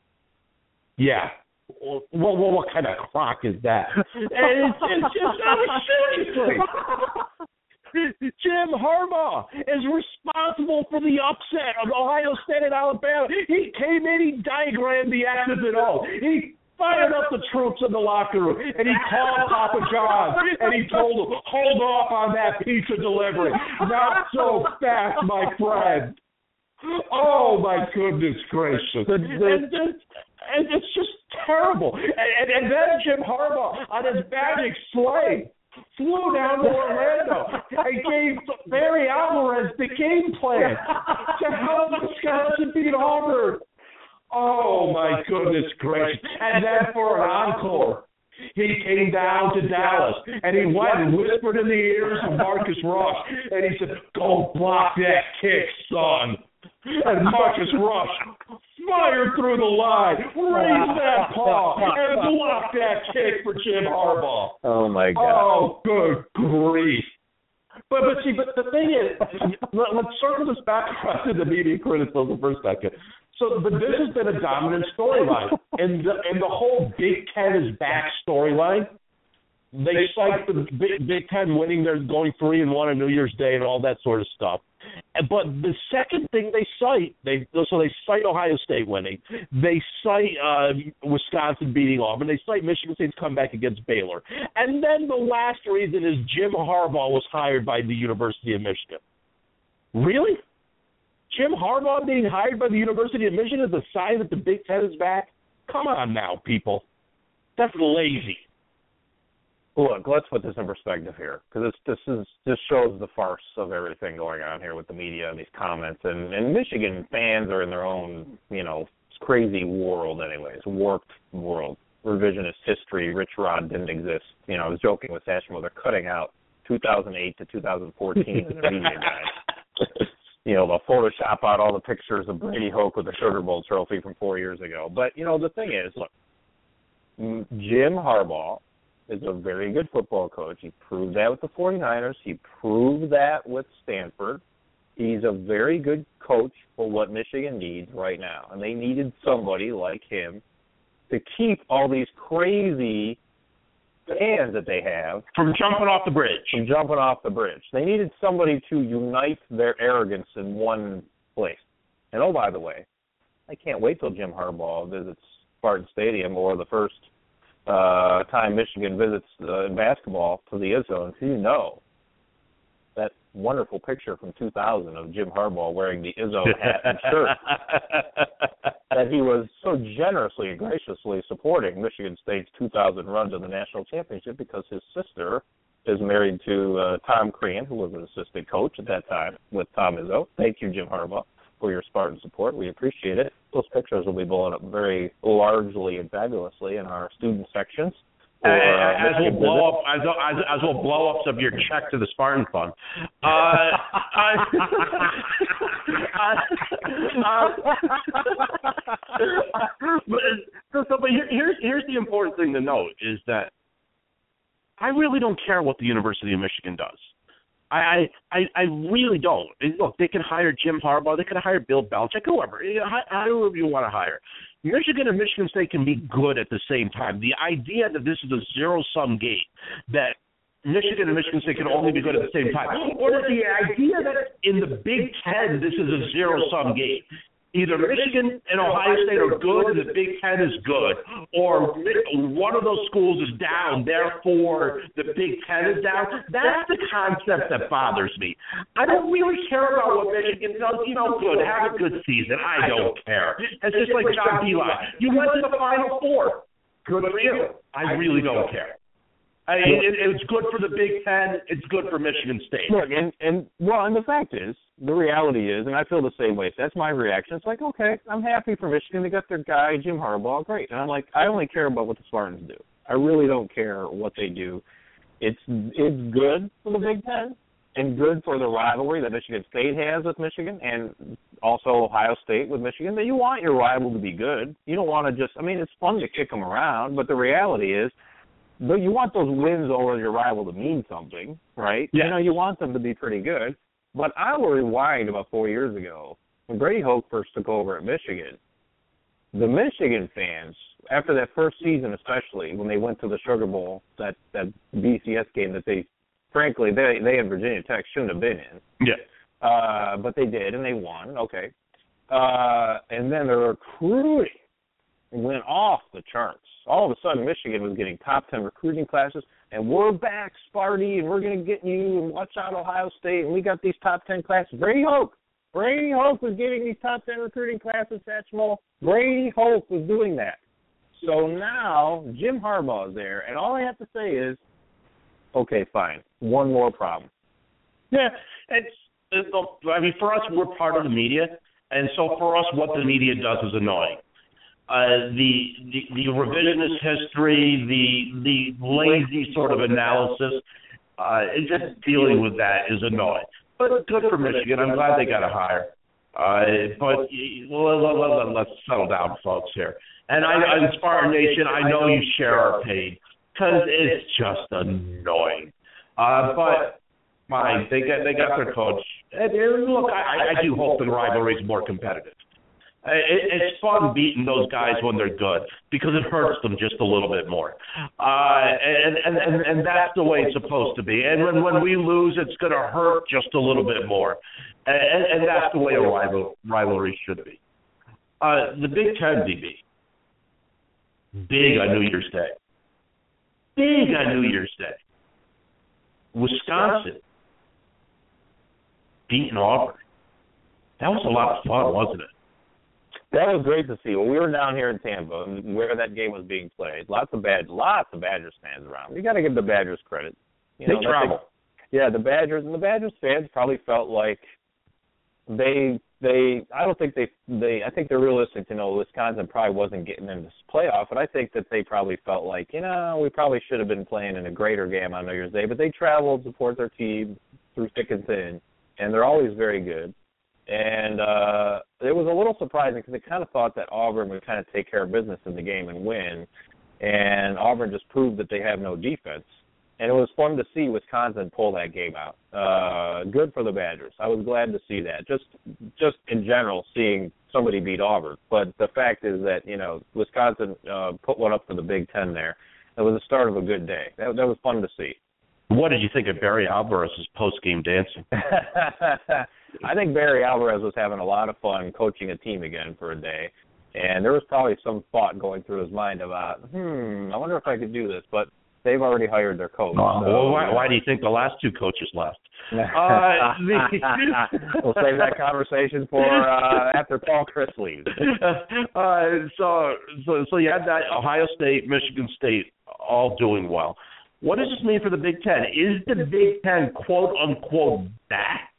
Yeah. Well, well, what kind of crock is that? And it's, it's just, I mean, seriously, Jim Harbaugh is responsible for the upset of Ohio State and Alabama. He came in, he diagrammed the X's and O's. He fired up the troops in the locker room, and he called Papa John, and he told him, hold off on that pizza delivery. Not so fast, my friend. Oh, my goodness gracious. The, the, and, and, and it's just terrible. And, and, and then Jim Harbaugh, on his magic sleigh, flew down to Orlando and gave Barry Alvarez the game plan to help Wisconsin beat Auburn. Oh, my goodness gracious. And then for an encore, he came down to Dallas, and he went and whispered in the ears of Marcus Rush, and he said, go block that kick, son. And Marcus Rush fired through the line, raised that paw, and blocked that kick for Jim Harbaugh. Oh, my God. Oh, good grief. But, but see, but the thing is, let, let's circle this back to the media criticism for a second. So, but this has been a dominant storyline. And the, and the whole Big Ten is back storyline, they cite the Big, Big Ten winning, they're going three and one on New Year's Day and all that sort of stuff. But the second thing they cite, they so they cite Ohio State winning, they cite uh, Wisconsin beating Auburn, they cite Michigan State's comeback against Baylor, and then the last reason is Jim Harbaugh was hired by the University of Michigan. Really? Jim Harbaugh being hired by the University of Michigan is a sign that the Big Ten is back? Come on now, people. That's lazy. Look, let's put this in perspective here, because this is this shows the farce of everything going on here with the media and these comments. And, and Michigan fans are in their own, you know, crazy world anyways, warped world. Revisionist history, Rich Rod didn't exist. You know, I was joking with Satchmo, they're cutting out two thousand eight to two thousand fourteen in the media guide. You know, they'll Photoshop out all the pictures of Brady Hoke with the Sugar Bowl trophy from four years ago. But, you know, the thing is, look, Jim Harbaugh is a very good football coach. He proved that with the 49ers. He proved that with Stanford. He's a very good coach for what Michigan needs right now, and they needed somebody like him to keep all these crazy fans that they have from jumping off the bridge. From jumping off the bridge. They needed somebody to unite their arrogance in one place. And oh, by the way, I can't wait till Jim Harbaugh visits Spartan Stadium or the first uh, time Michigan visits uh, in basketball to the Izzone. You know that wonderful picture from two thousand of Jim Harbaugh wearing the Izzone hat and shirt that he was so generously and graciously supporting Michigan State's two thousand run to the national championship because his sister is married to uh, Tom Crean, who was an assistant coach at that time with Tom Izzo. Thank you, Jim Harbaugh, for your Spartan support. We appreciate it. Those pictures will be blown up very largely and fabulously in our student sections. Or, uh, as we'll blow up, as, as, as we'll blow up some of your check to the Spartan Fund. Uh, I, uh, but so, so, but here, here's here's the important thing to note is that I really don't care what the University of Michigan does. I I, I really don't. Look, they can hire Jim Harbaugh, they can hire Bill Belichick, whoever, however you want to hire. Michigan and Michigan State can be good at the same time. The idea that this is a zero-sum game, that Michigan and Michigan State can only be good at the same time, or the idea that in the Big Ten this is a zero-sum game. Either Michigan and Ohio State are good and the Big Ten is good, or one of those schools is down, therefore the Big Ten is down. That's the concept that bothers me. I don't really care about what Michigan does. You know, good, have a good season. I don't care. It's just like John Beilein. You went to the Final Four. Good for you. I really don't care. I mean, it, it's good for the Big Ten. It's good for Michigan State. Look, and, and well, and the fact is, the reality is, and I feel the same way. That's my reaction. It's like, okay, I'm happy for Michigan. They got their guy, Jim Harbaugh. Great. And I'm like, I only care about what the Spartans do. I really don't care what they do. It's it's good for the Big Ten and good for the rivalry that Michigan State has with Michigan and also Ohio State with Michigan. That you want your rival to be good. You don't want to just, I mean, it's fun to kick them around, but the reality is, but you want those wins over your rival to mean something, right? Yeah. You know, you want them to be pretty good. But I will rewind about four years ago when Brady Hoke first took over at Michigan. The Michigan fans, after that first season especially, when they went to the Sugar Bowl, that, that B C S game that they, frankly, they they and Virginia Tech shouldn't have been in. Yeah. Uh, but they did, and they won. Okay. Uh, and then their recruiting went off the charts. All of a sudden, Michigan was getting top ten recruiting classes, and we're back, Sparty, and we're going to get you, and watch out, Ohio State, and we got these top ten classes. Brady Hoke. Brady Hoke was getting these top ten recruiting classes, Satchmo. Brady Hoke was doing that. So now Jim Harbaugh is there, and all I have to say is, okay, fine, one more problem. Yeah, it's, it's I mean, for us, we're part of the media, and so for us, what the media does is annoying. Uh, the, the the revisionist history, the the lazy sort of analysis, uh, and just dealing with that is annoying. But good for Michigan. I'm glad they got a hire. Uh, but well, let, let, let, let's settle down, folks, here. And I, I Spartan Nation, I know you share our pain because it's just annoying. Uh, but fine, they got they got their coach. And, and look, I, I do hope the rivalry is more competitive. It, it's fun beating those guys when they're good because it hurts them just a little bit more. Uh, and, and, and, and that's the way it's supposed to be. And when, when we lose, it's going to hurt just a little bit more. And, and that's the way a rival, rivalry should be. Uh, the Big Ten, D B. Big on New Year's Day. Big on New Year's Day. Wisconsin beating Auburn. That was a lot of fun, wasn't it? That was great to see. Well, we were down here in Tampa, where that game was being played. Lots of bad, lots of Badgers fans around. You got to give the Badgers credit. You know, they travel. Yeah, the Badgers and the Badgers fans probably felt like they, they. I don't think they, they. I think they're realistic to know Wisconsin probably wasn't getting in this playoff, and I think that they probably felt like, you know, we probably should have been playing in a greater game on New Year's Day. But they traveled, support their team through thick and thin, and they're always very good. And uh, it was a little surprising because they kind of thought that Auburn would kind of take care of business in the game and win. And Auburn just proved that they have no defense. and it was fun to see Wisconsin pull that game out. Uh, good for the Badgers. I was glad to see that. Just, just in general, seeing somebody beat Auburn. But the fact is that, you know, Wisconsin uh, put one up for the Big Ten there. It was the start of a good day. That, that was fun to see. What did you think of Barry Alvarez's post-game dancing? I think Barry Alvarez was having a lot of fun coaching a team again for a day. And there was probably some thought going through his mind about, hmm, I wonder if I could do this. But they've already hired their coach. Oh, so, well, why, why do you think the last two coaches left? uh, we'll save that conversation for uh, after Paul Chris leaves. uh, so, so, so you had that Ohio State, Michigan State, all doing well. What does this mean for the Big Ten? Is the Big Ten quote unquote back,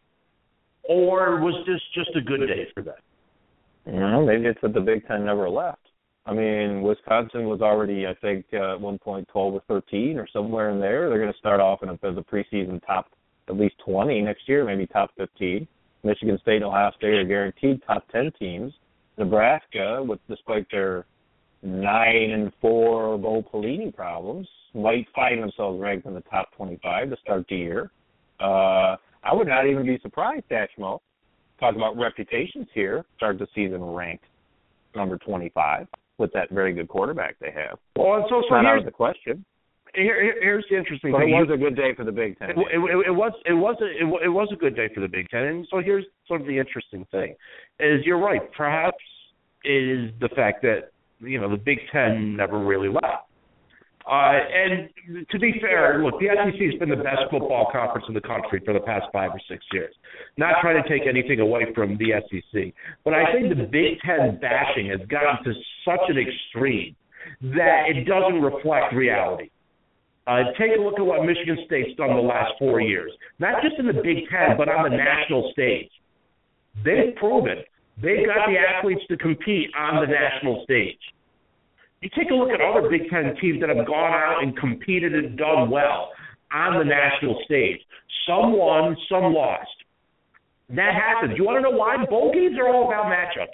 or was this just a good day for them? Well, maybe it's that the Big Ten never left. I mean, Wisconsin was already, I think, uh, at one point twelve or thirteen or somewhere in there. They're going to start off in a, as a preseason top at least twenty next year, maybe top fifteen. Michigan State and Ohio State are guaranteed top ten teams. Nebraska, with despite their nine and four Bo Pelini problems, might find themselves ranked in the top twenty-five to start the year. Uh, I would not even be surprised, Dashmo. Talk about reputations here. Start the season ranked number twenty-five with that very good quarterback they have. Well, so, so not out here's of the question. Here, here's the interesting but thing. It was you, a good day for the Big Ten. It, it, it, it was it was a, it, it was a good day for the Big Ten, and so here's sort of the interesting thing: is you're right. Perhaps it is the fact that you know the Big Ten never really left. Uh, and to be fair, look, the S E C has been the best football conference in the country for the past five or six years. Not trying to take anything away from the S E C, but I think the Big Ten bashing has gotten to such an extreme that it doesn't reflect reality. Uh, take a look at what Michigan State's done the last four years, not just in the Big Ten, but on the national stage. They've proven they've got the athletes to compete on the national stage. You take a look at other Big Ten teams that have gone out and competed and done well on the national stage. Some won, some lost. That happens. You want to know why? Bowl games are all about matchups.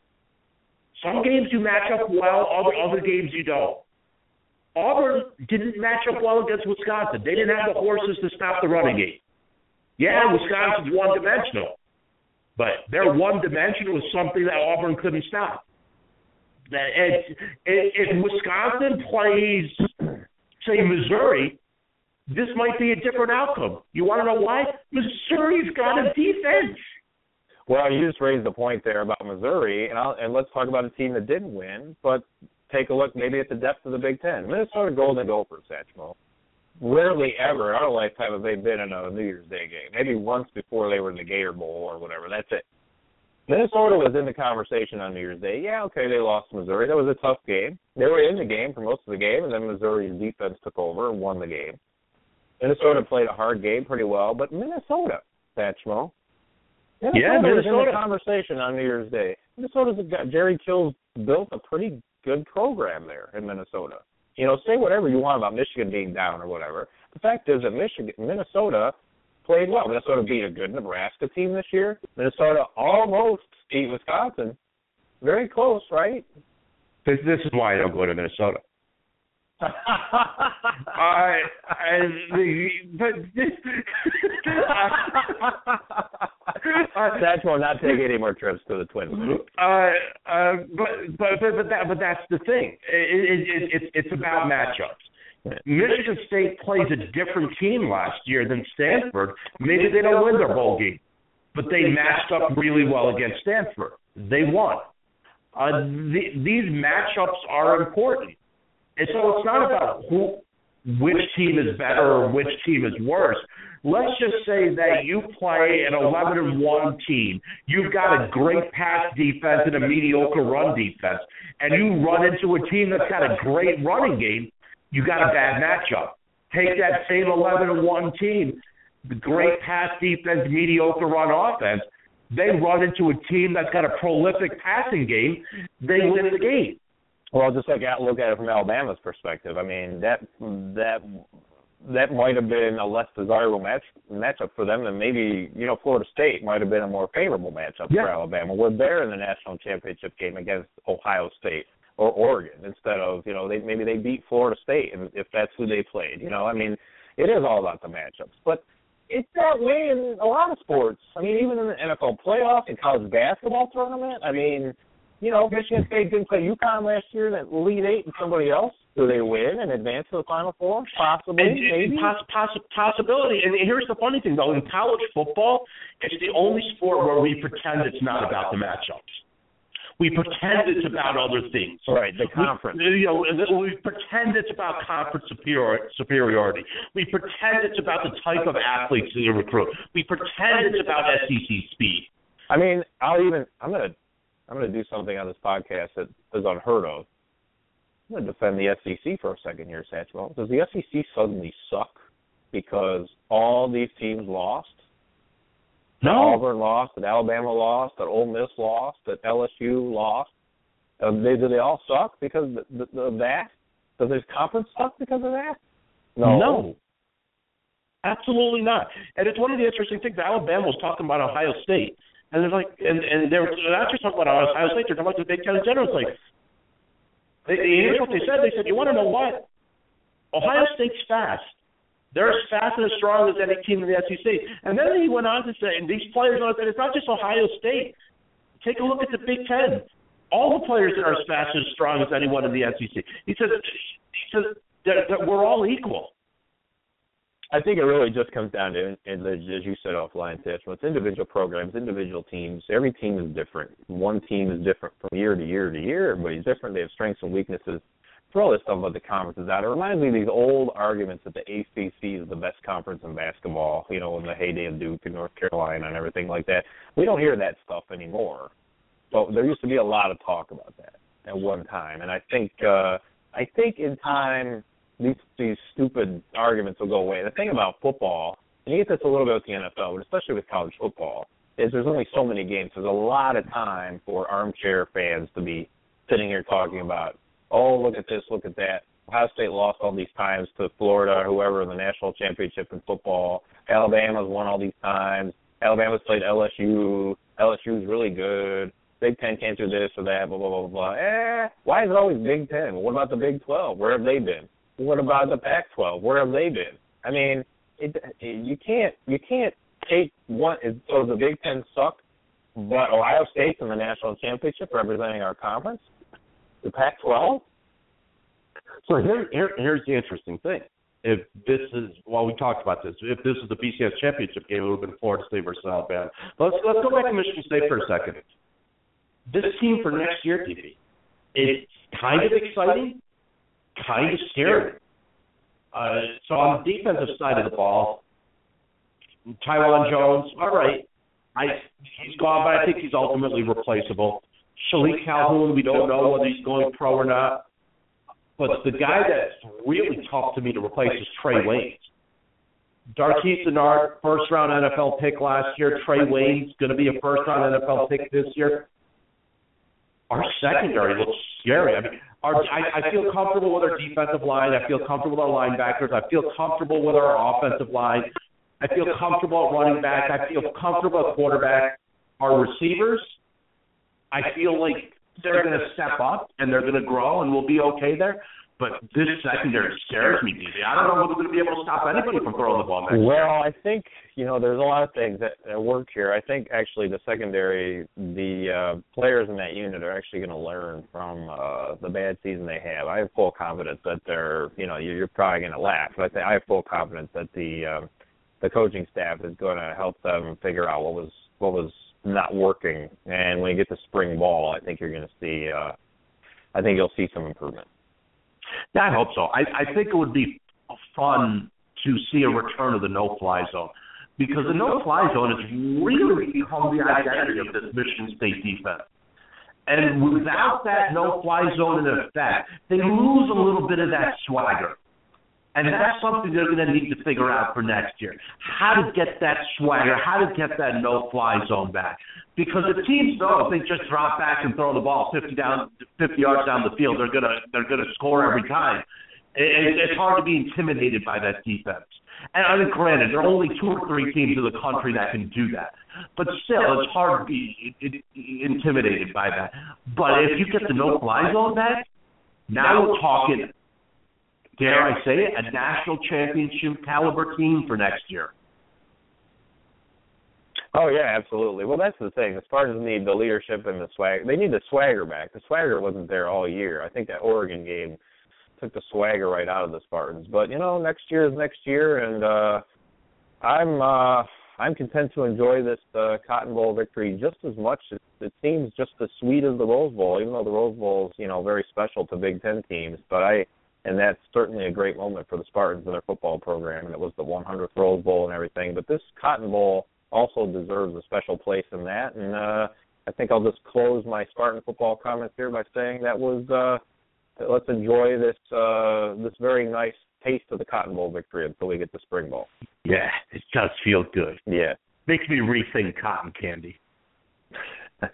Some games you match up well, other other games you don't. Auburn didn't match up well against Wisconsin. They didn't have the horses to stop the running game. Yeah, Wisconsin's one-dimensional, but their one-dimensional was something that Auburn couldn't stop. That if Wisconsin plays, say, Missouri, this might be a different outcome. You want to know why? Missouri's got a defense. Well, you just raised the point there about Missouri, and, I'll, and let's talk about a team that didn't win, but take a look maybe at the depth of the Big Ten. Minnesota Golden Gophers, Satchmo. Rarely ever in our lifetime have they been in a New Year's Day game. Maybe once before they were in the Gator Bowl or whatever. That's it. Minnesota was in the conversation on New Year's Day. Yeah, okay, they lost to Missouri. That was a tough game. They were in the game for most of the game, and then Missouri's defense took over and won the game. Minnesota played a hard game pretty well, but Minnesota, Satchmo. Minnesota yeah, Minnesota was in the conversation on New Year's Day. Minnesota's got Jerry Kill's built a pretty good program there in Minnesota. You know, say whatever you want about Michigan being down or whatever. The fact is that Michigan, Minnesota played well. Minnesota beat a good Nebraska team this year. Minnesota almost beat Wisconsin. Very close, right? This, this is why I don't go to Minnesota. I, I, the, but this, that's why not take any more trips to the Twins. Uh, uh, but but but but, that, but that's the thing. It, it, it, it, it's about matchups. Michigan State plays a different team last year than Stanford. Maybe they don't win their bowl game, but they matched up really well against Stanford. They won. Uh, the, these matchups are important. And so it's not about who, which team is better or which team is worse. Let's just say that you play an eleven and one team. You've got a great pass defense and a mediocre run defense, and you run into a team that's got a great running game. You got a bad matchup. Take that same eleven and one team, the great pass defense, mediocre run offense. They run into a team that's got a prolific passing game. They win the game. Well, just like look at it from Alabama's perspective. I mean, that that that might have been a less desirable match matchup for them than maybe, you know, Florida State might have been a more favorable matchup yeah. for Alabama. We're there in the national championship game against Ohio State or Oregon instead of, you know, they maybe they beat Florida State and if that's who they played. You know, I mean, it is all about the matchups. But it's that way in a lot of sports. I mean, even in the N F L playoffs and college basketball tournament. I mean, you know, Michigan State didn't play UConn last year in the Elite Eight and somebody else. Do they win and advance to the Final Four? Possibly, and, maybe. Poss- poss- possibility. And here's the funny thing, though. In college football, it's the only sport where we pretend it's not about the matchups. We pretend it's about other things. Right, the conference. We, you know, we pretend it's about conference superior, superiority. We pretend it's about the type of athletes that you recruit. We pretend it's about S E C speed. I mean, I'll even I'm gonna I'm gonna do something on this podcast that is unheard of. I'm going to defend the S E C for a second here, Satchel. Does the S E C suddenly suck because all these teams lost? No. That Auburn lost, that Alabama lost, that Ole Miss lost, that L S U lost. Uh, they, do they all suck because of, of that? Does this conference suck because of that? No. No. Absolutely not. And it's one of the interesting things. Alabama was talking about Ohio State. And they're like, and, and they were not just talking about Ohio State, they're talking about the Big Ten in general. It's like, They, here's what they said. They said, you want to know what? Ohio State's fast. They're as fast and as strong as any team in the S E C. And then he went on to say, and these players went on to say, it's not just Ohio State. Take a look at the Big Ten. All the players are as fast and as strong as anyone in the S E C. He says, he says that, that we're all equal. I think it really just comes down to, and as you said offline, Satchel, it's individual programs, individual teams. Every team is different. One team is different from year to year to year. Everybody's different. They have strengths and weaknesses. Throw all this stuff about the conferences out. It reminds me of these old arguments that the A C C is the best conference in basketball, you know, in the heyday of Duke and North Carolina and everything like that. We don't hear that stuff anymore. But there used to be a lot of talk about that at one time. And I think, uh, I think in time, These these stupid arguments will go away. The thing about football, and you get this a little bit with the N F L, but especially with college football, is there's only so many games. There's a lot of time for armchair fans to be sitting here talking about, oh, look at this, look at that. Ohio State lost all these times to Florida or whoever in the national championship in football. Alabama's won all these times. Alabama's played L S U. L S U's really good. Big Ten can't do this or that, blah, blah, blah, blah. Eh, why is it always Big Ten? What about the Big twelve? Where have they been? What about the Pac twelve? Where have they been? I mean, it, it, you can't you can't take one. So the Big Ten suck, but Ohio State's in the national championship representing our conference. The Pac twelve. So here, here here's the interesting thing. If this is, well, we talked about this. If this is the B C S championship game, it would have been Florida State versus Alabama. Let's let's go back to Michigan State for a second. This team for next year, T V, it's kind of exciting. Kind of scary. Uh, so on the defensive side of the ball, Tywan Jones, all right, I he's gone, but I think he's ultimately replaceable. Shalik Calhoun, we don't know whether he's going pro or not. But the guy that's really tough to me to replace is Trey Waynes. Darquise Dennard, first-round N F L pick last year. Trey Waynes going to be a first-round N F L pick this year. Our secondary looks scary. I mean, our, I, I feel comfortable with our defensive line. I feel comfortable with our linebackers. I feel comfortable with our offensive line. I feel comfortable at running back. I feel comfortable at quarterback. Our receivers, I feel like they're going to step up and they're going to grow and we'll be okay there. But this secondary scares me, D J. I don't know whether we're going to be able to stop anybody from throwing the ball next. Well, I think, you know, there's a lot of things that, that work here. I think actually the secondary, the uh, players in that unit are actually going to learn from uh, the bad season they have. I have full confidence that they're, you know, you're, you're probably going to laugh, but I, think I have full confidence that the uh, the coaching staff is going to help them figure out what was what was not working. And when you get to spring ball, I think you're going to see, uh, I think you'll see some improvement. Yeah, I hope so. I, I think it would be fun to see a return of the no-fly zone because the no-fly zone has really become the identity of this Michigan State defense. And without that no-fly zone in effect, they lose a little bit of that swagger. And that's something they're going to need to figure out for next year. How to get that swagger, how to get that no-fly zone back. Because the teams know if they just drop back and throw the ball fifty down, fifty yards down the field, they're gonna they're gonna score every time. It, it's hard to be intimidated by that defense. And I mean, granted, there are only two or three teams in the country that can do that. But still, it's hard to be it, it, intimidated by that. But if you get the no-fly zone back, now we're talking dare I say it, a national championship caliber team for next year. Oh, yeah, absolutely. Well, that's the thing. The Spartans need the leadership and the swag. They need the swagger back. The swagger wasn't there all year. I think that Oregon game took the swagger right out of the Spartans. But, you know, next year is next year, and uh, I'm uh, I'm content to enjoy this uh, Cotton Bowl victory just as much. It, it seems just as sweet as the Rose Bowl, even though the Rose Bowl is, you know, very special to Big Ten teams. But I, and that's certainly a great moment for the Spartans and their football program, and it was the one hundredth Rose Bowl and everything. But this Cotton Bowl also deserves a special place in that, and uh, I think I'll just close my Spartan football comments here by saying that was uh, let's enjoy this uh, this very nice taste of the Cotton Bowl victory until we get to Spring Bowl. Yeah, it does feel good. Yeah, makes me rethink cotton candy. uh,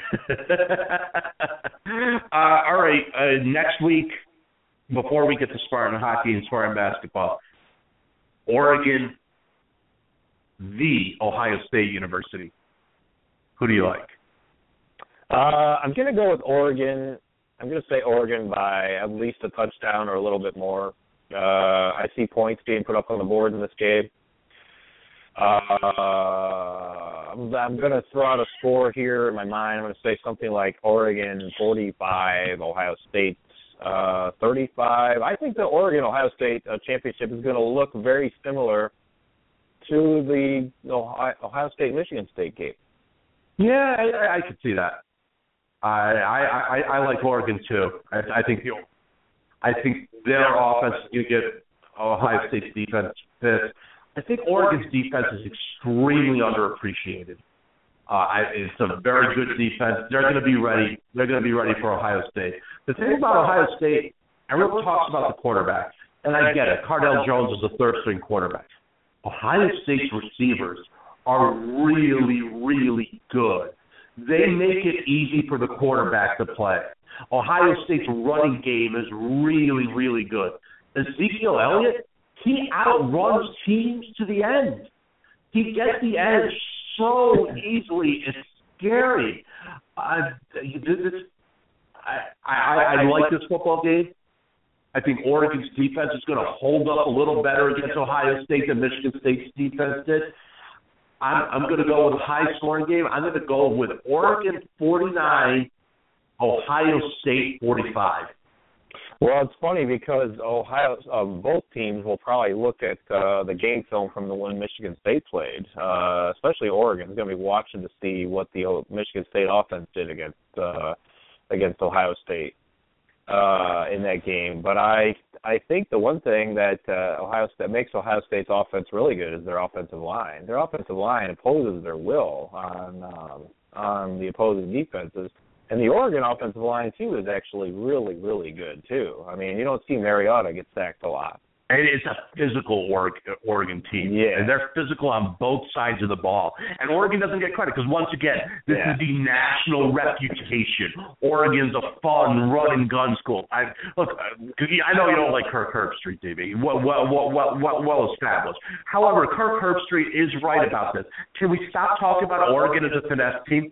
all right, uh, next week, before we get to Spartan hockey and Spartan basketball, Oregon, the Ohio State University. Who do you like? Uh, I'm going to go with Oregon. I'm going to say Oregon by at least a touchdown or a little bit more. Uh, I see points being put up on the board in this game. Uh, I'm, I'm going to throw out a score here in my mind. I'm going to say something like Oregon forty-five, Ohio State uh, thirty-five. I think the Oregon-Ohio State uh, championship is going to look very similar to the Ohio, Ohio State-Michigan State game. Yeah, I, I could see that. I I, I, I like Oregon too. I, I think I think their offense, you get Ohio State's defense fits. I think Oregon's defense is extremely underappreciated. Uh, I, it's a very good defense. They're going to be ready. They're going to be ready for Ohio State. The thing about Ohio State, everyone talks about the quarterback, and I get it. Cardell Jones is a third-string quarterback. Ohio State's receivers are really, really good. They make it easy for the quarterback to play. Ohio State's running game is really, really good. Ezekiel Elliott, he outruns teams to the end. He gets the edge so easily. It's scary. I, I, I, I like this football game. I think Oregon's defense is going to hold up a little better against Ohio State than Michigan State's defense did. I'm, I'm going to go with a high-scoring game. I'm going to go with Oregon forty-nine, Ohio State forty-five. Well, it's funny because Ohio, uh, both teams will probably look at uh, the game film from the one Michigan State played, uh, especially Oregon. Is going to be watching to see what the Michigan State offense did against uh, against Ohio State uh, in that game. But I I think the one thing that uh, Ohio that makes Ohio State's offense really good is their offensive line. Their offensive line imposes their will on um, on the opposing defenses. And the Oregon offensive line, too, is actually really, really good, too. I mean, you don't see Mariota get sacked a lot. And it's a physical Oregon team. Yeah. And they're physical on both sides of the ball. And Oregon doesn't get credit because, once again, this yeah. is the national reputation. Oregon's a fun run-and-gun school. I, look, I know you don't like Kirk Herbstreit, D B. Well, well, well, well, well established. However, Kirk Herbstreit is right about this. Can we stop talking about Oregon as a finesse team?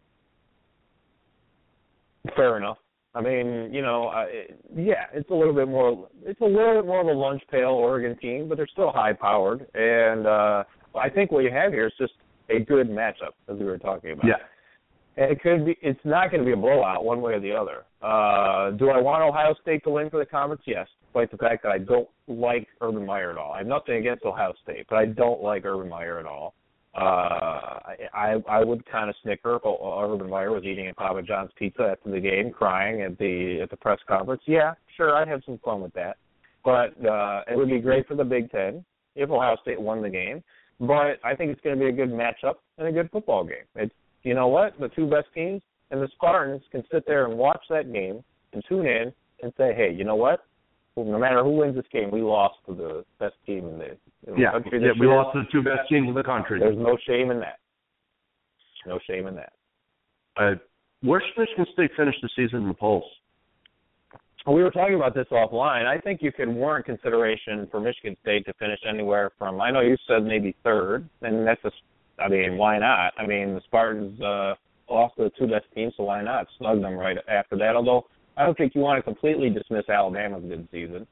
Fair enough. I mean, you know, uh, yeah, it's a little bit more. It's a little bit more of a lunch pail Oregon team, but they're still high powered. And uh, I think what you have here is just a good matchup, as we were talking about. Yeah. And it could be. It's not going to be a blowout one way or the other. Uh, do I want Ohio State to win for the conference? Yes, despite the fact that I don't like Urban Meyer at all. I have nothing against Ohio State, but I don't like Urban Meyer at all. Uh, I I would kind of snicker if Urban Meyer was eating a Papa John's pizza after the game, crying at the at the press conference. Yeah, sure, I'd have some fun with that. But uh, it would be great for the Big Ten if Ohio State won the game. But I think it's going to be a good matchup and a good football game. It's, you know what? The two best teams and the Spartans can sit there and watch that game and tune in and say, hey, you know what? Well, no matter who wins this game, we lost to the best team in the, in the yeah, country. Yeah, we year. lost to the two best teams in the country. There's no shame in that. No shame in that. Uh, where should Michigan State finish the season in the polls? We were talking about this offline. I think you could warrant consideration for Michigan State to finish anywhere from, I know you said maybe third, and that's just, I mean, why not? I mean, the Spartans uh, lost to the two best teams, so why not snug them right after that? Although I don't think you want to completely dismiss Alabama's good season.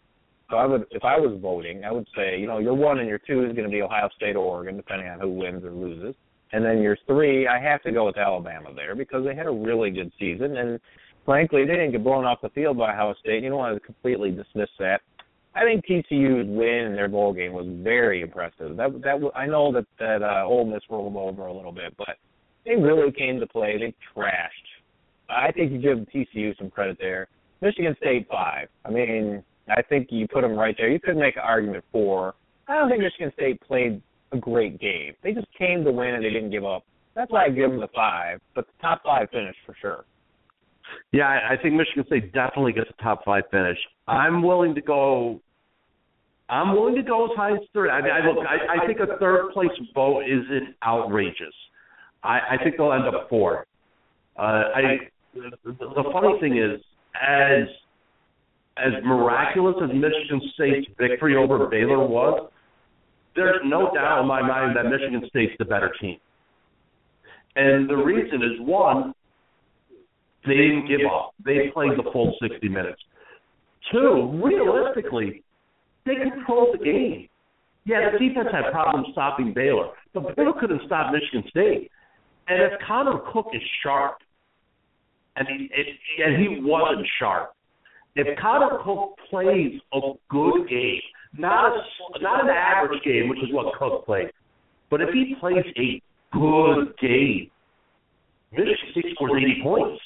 So I would, if I was voting, I would say, you know, your one and your two is going to be Ohio State or Oregon, depending on who wins or loses. And then your three, I have to go with Alabama there because they had a really good season. And frankly, they didn't get blown off the field by Ohio State. You don't want to completely dismiss that. I think T C U's win in their bowl game was very impressive. That that I know that that uh, Ole Miss rolled over a little bit, but they really came to play. They trashed. I think you give T C U some credit there. Michigan State five. I mean, I think you put them right there. You could make an argument for. I don't think Michigan State played a great game. They just came to win and they didn't give up. That's why I give them the five. But the top five finish for sure. Yeah, I I think Michigan State definitely gets a top five finish. I'm willing to go. I'm willing to go as high as three. I mean, I, look, I, I think a third place vote isn't outrageous. I, I think they'll end up four. Uh, I, the, the funny thing is, as as miraculous as Michigan State's victory over Baylor was, there's no doubt in my mind that Michigan State's the better team. And the reason is, one, they didn't give up. They played the full sixty minutes. Two, realistically, they controlled the game. Yeah, the defense had problems stopping Baylor, but Baylor couldn't stop Michigan State. And if Connor Cook is sharp, and he, and he wasn't sharp, if Connor Cook plays a good game, not a, not an average game, which is what Cook played, but if he plays a good game, Michigan State scores eighty points.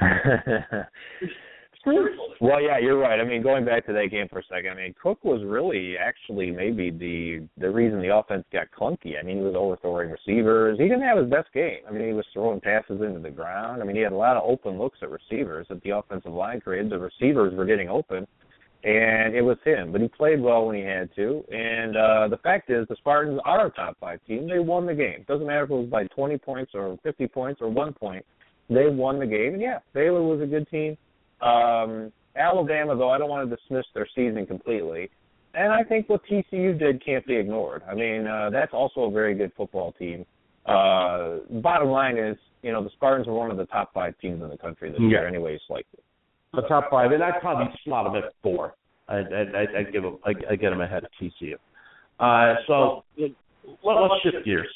Well, yeah, you're right. I mean, going back to that game for a second, I mean, Cook was really actually maybe the the reason the offense got clunky. I mean, he was overthrowing receivers. He didn't have his best game. I mean, he was throwing passes into the ground. I mean, he had a lot of open looks at receivers that the offensive line created. The receivers were getting open, and it was him. But he played well when he had to. And uh, the fact is, the Spartans are a top five team. They won the game. Doesn't matter if it was by twenty points or fifty points or one point. They won the game. And, yeah, Baylor was a good team. Um, Alabama, though, I don't want to dismiss their season completely. And I think what T C U did can't be ignored. I mean, uh, that's also a very good football team. Uh, bottom line is, you know, the Spartans are one of the top five teams in the country this yeah. year anyway, slightly. The top five, and I'd probably slot them at four. I'd, I'd, I'd, give them, I'd, I'd get them ahead of T C U. Uh, so let, let's shift gears.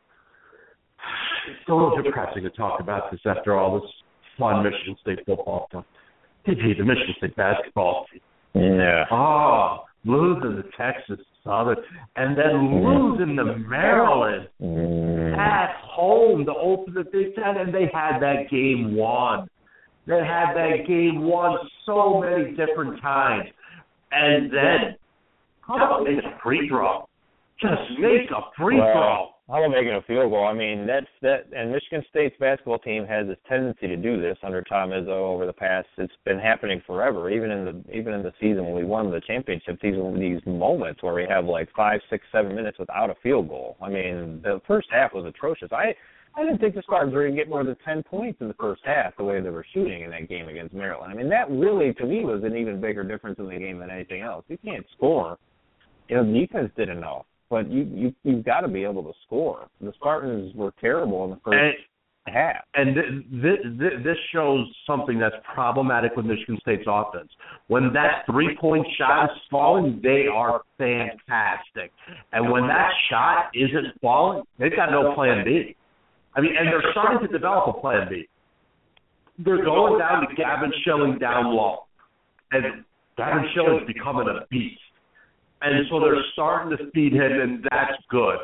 It's a little depressing to talk about this after all this fun Michigan State football stuff. Hey, the Michigan State basketball team. Yeah. Oh, losing to Texas Southern and then losing to Maryland mm. at home to open the Big Ten, and they had that game won. They had that game won so many different times. And then, how about making a free throw? Just make a free well, throw. How about making a field goal? I mean, that's that. And Michigan State's basketball team has this tendency to do this under Tom Izzo over the past. It's been happening forever. Even in the even in the season when we won the championship, these these moments where we have like five, six, seven minutes without a field goal. I mean, the first half was atrocious. I I didn't think the Spartans were going to get more than ten points in the first half the way they were shooting in that game against Maryland. I mean, that really to me was an even bigger difference in the game than anything else. You can't score. You know, the defense did enough. But you, you, you've got to be able to score. The Spartans were terrible in the first and, half. And th- th- th- this shows something that's problematic with Michigan State's offense. When that three-point shot is falling, they are fantastic. And when that shot isn't falling, they've got no plan B. I mean, and they're starting to develop a plan B. They're going down to Gavin Schilling down low. And Gavin Schilling's becoming a beast. And so they're starting to feed him, and that's good.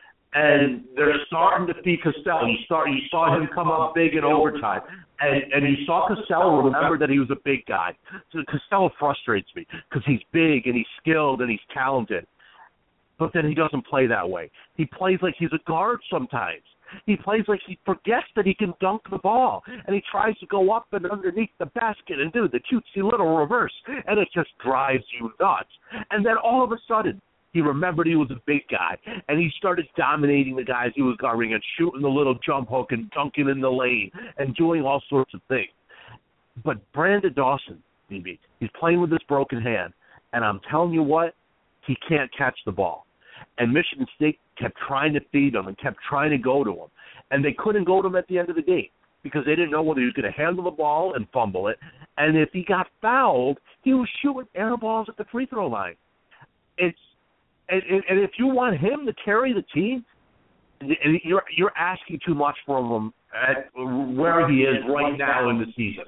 And they're starting to feed Costello. You, start, you saw him come up big in overtime. And, and you saw Costello remember that he was a big guy. So Costello frustrates me because he's big and he's skilled and he's talented. But then he doesn't play that way. He plays like he's a guard sometimes. He plays like he forgets that he can dunk the ball, and he tries to go up and underneath the basket and do the cutesy little reverse, and it just drives you nuts. And then all of a sudden, he remembered he was a big guy, and he started dominating the guys he was guarding and shooting the little jump hook and dunking in the lane and doing all sorts of things. But Brandon Dawson, B B, he's playing with this broken hand, and I'm telling you what, he can't catch the ball. And Michigan State kept trying to feed him and kept trying to go to him. And they couldn't go to him at the end of the game because they didn't know whether he was going to handle the ball and fumble it, And if he got fouled, he was shooting air balls at the free throw line. It's and, and if you want him to carry the team, you're you're asking too much from him at where he is right now in the season.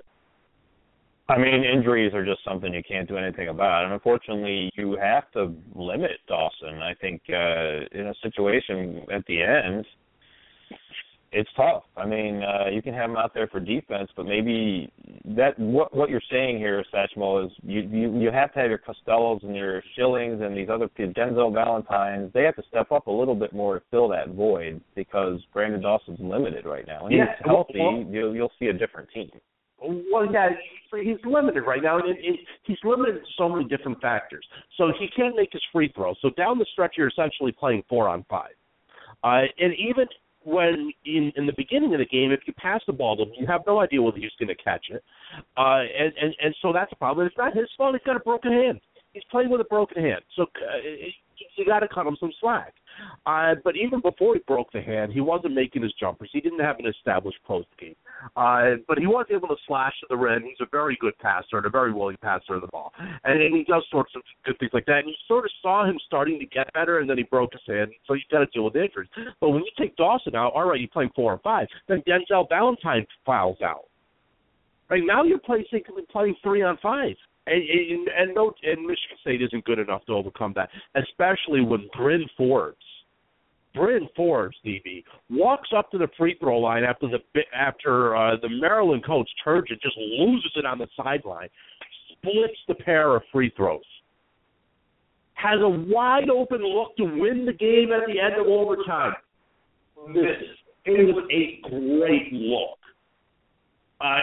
I mean, injuries are just something you can't do anything about. And unfortunately, you have to limit Dawson. I think uh, in a situation at the end, it's tough. I mean, uh, you can have him out there for defense, but maybe that what what you're saying here, Satchmo, is you, you you have to have your Costellos and your Schillings and these other people, Denzel Valentines. They have to step up a little bit more to fill that void because Brandon Dawson's limited right now. When yeah, he's healthy, well, you'll, you'll see a different team. Well, yeah, he's limited right now, and it, it, he's limited to so many different factors. So he can't make his free throws. So down the stretch, you're essentially playing four on five. Uh, and even when in, in the beginning of the game, if you pass the ball to him, you have no idea whether he's going to catch it. Uh, and, and, and so that's a problem. It's not his fault. He's got a broken hand. He's playing with a broken hand. So uh, you got to cut him some slack. Uh, but even before he broke the hand, he wasn't making his jumpers. He didn't have an established post game. Uh, but he was able to slash to the rim. He's a very good passer and a very willing passer of the ball. And, and he does sorts of good things like that. And you sort of saw him starting to get better, and then he broke his hand. So you got to deal with injuries. But when you take Dawson out, all right, you're playing four and five. Then Denzel Valentine fouls out. Right now you're basically playing three on five. And, and, and, no, and Michigan State isn't good enough to overcome that, especially when Bryn Forbes, Bryn Forbes, D B, walks up to the free throw line after the after uh, the Maryland coach Turgeon just loses it on the sideline, splits the pair of free throws, has a wide open look to win the game at the end of overtime. This it was a great look. Uh,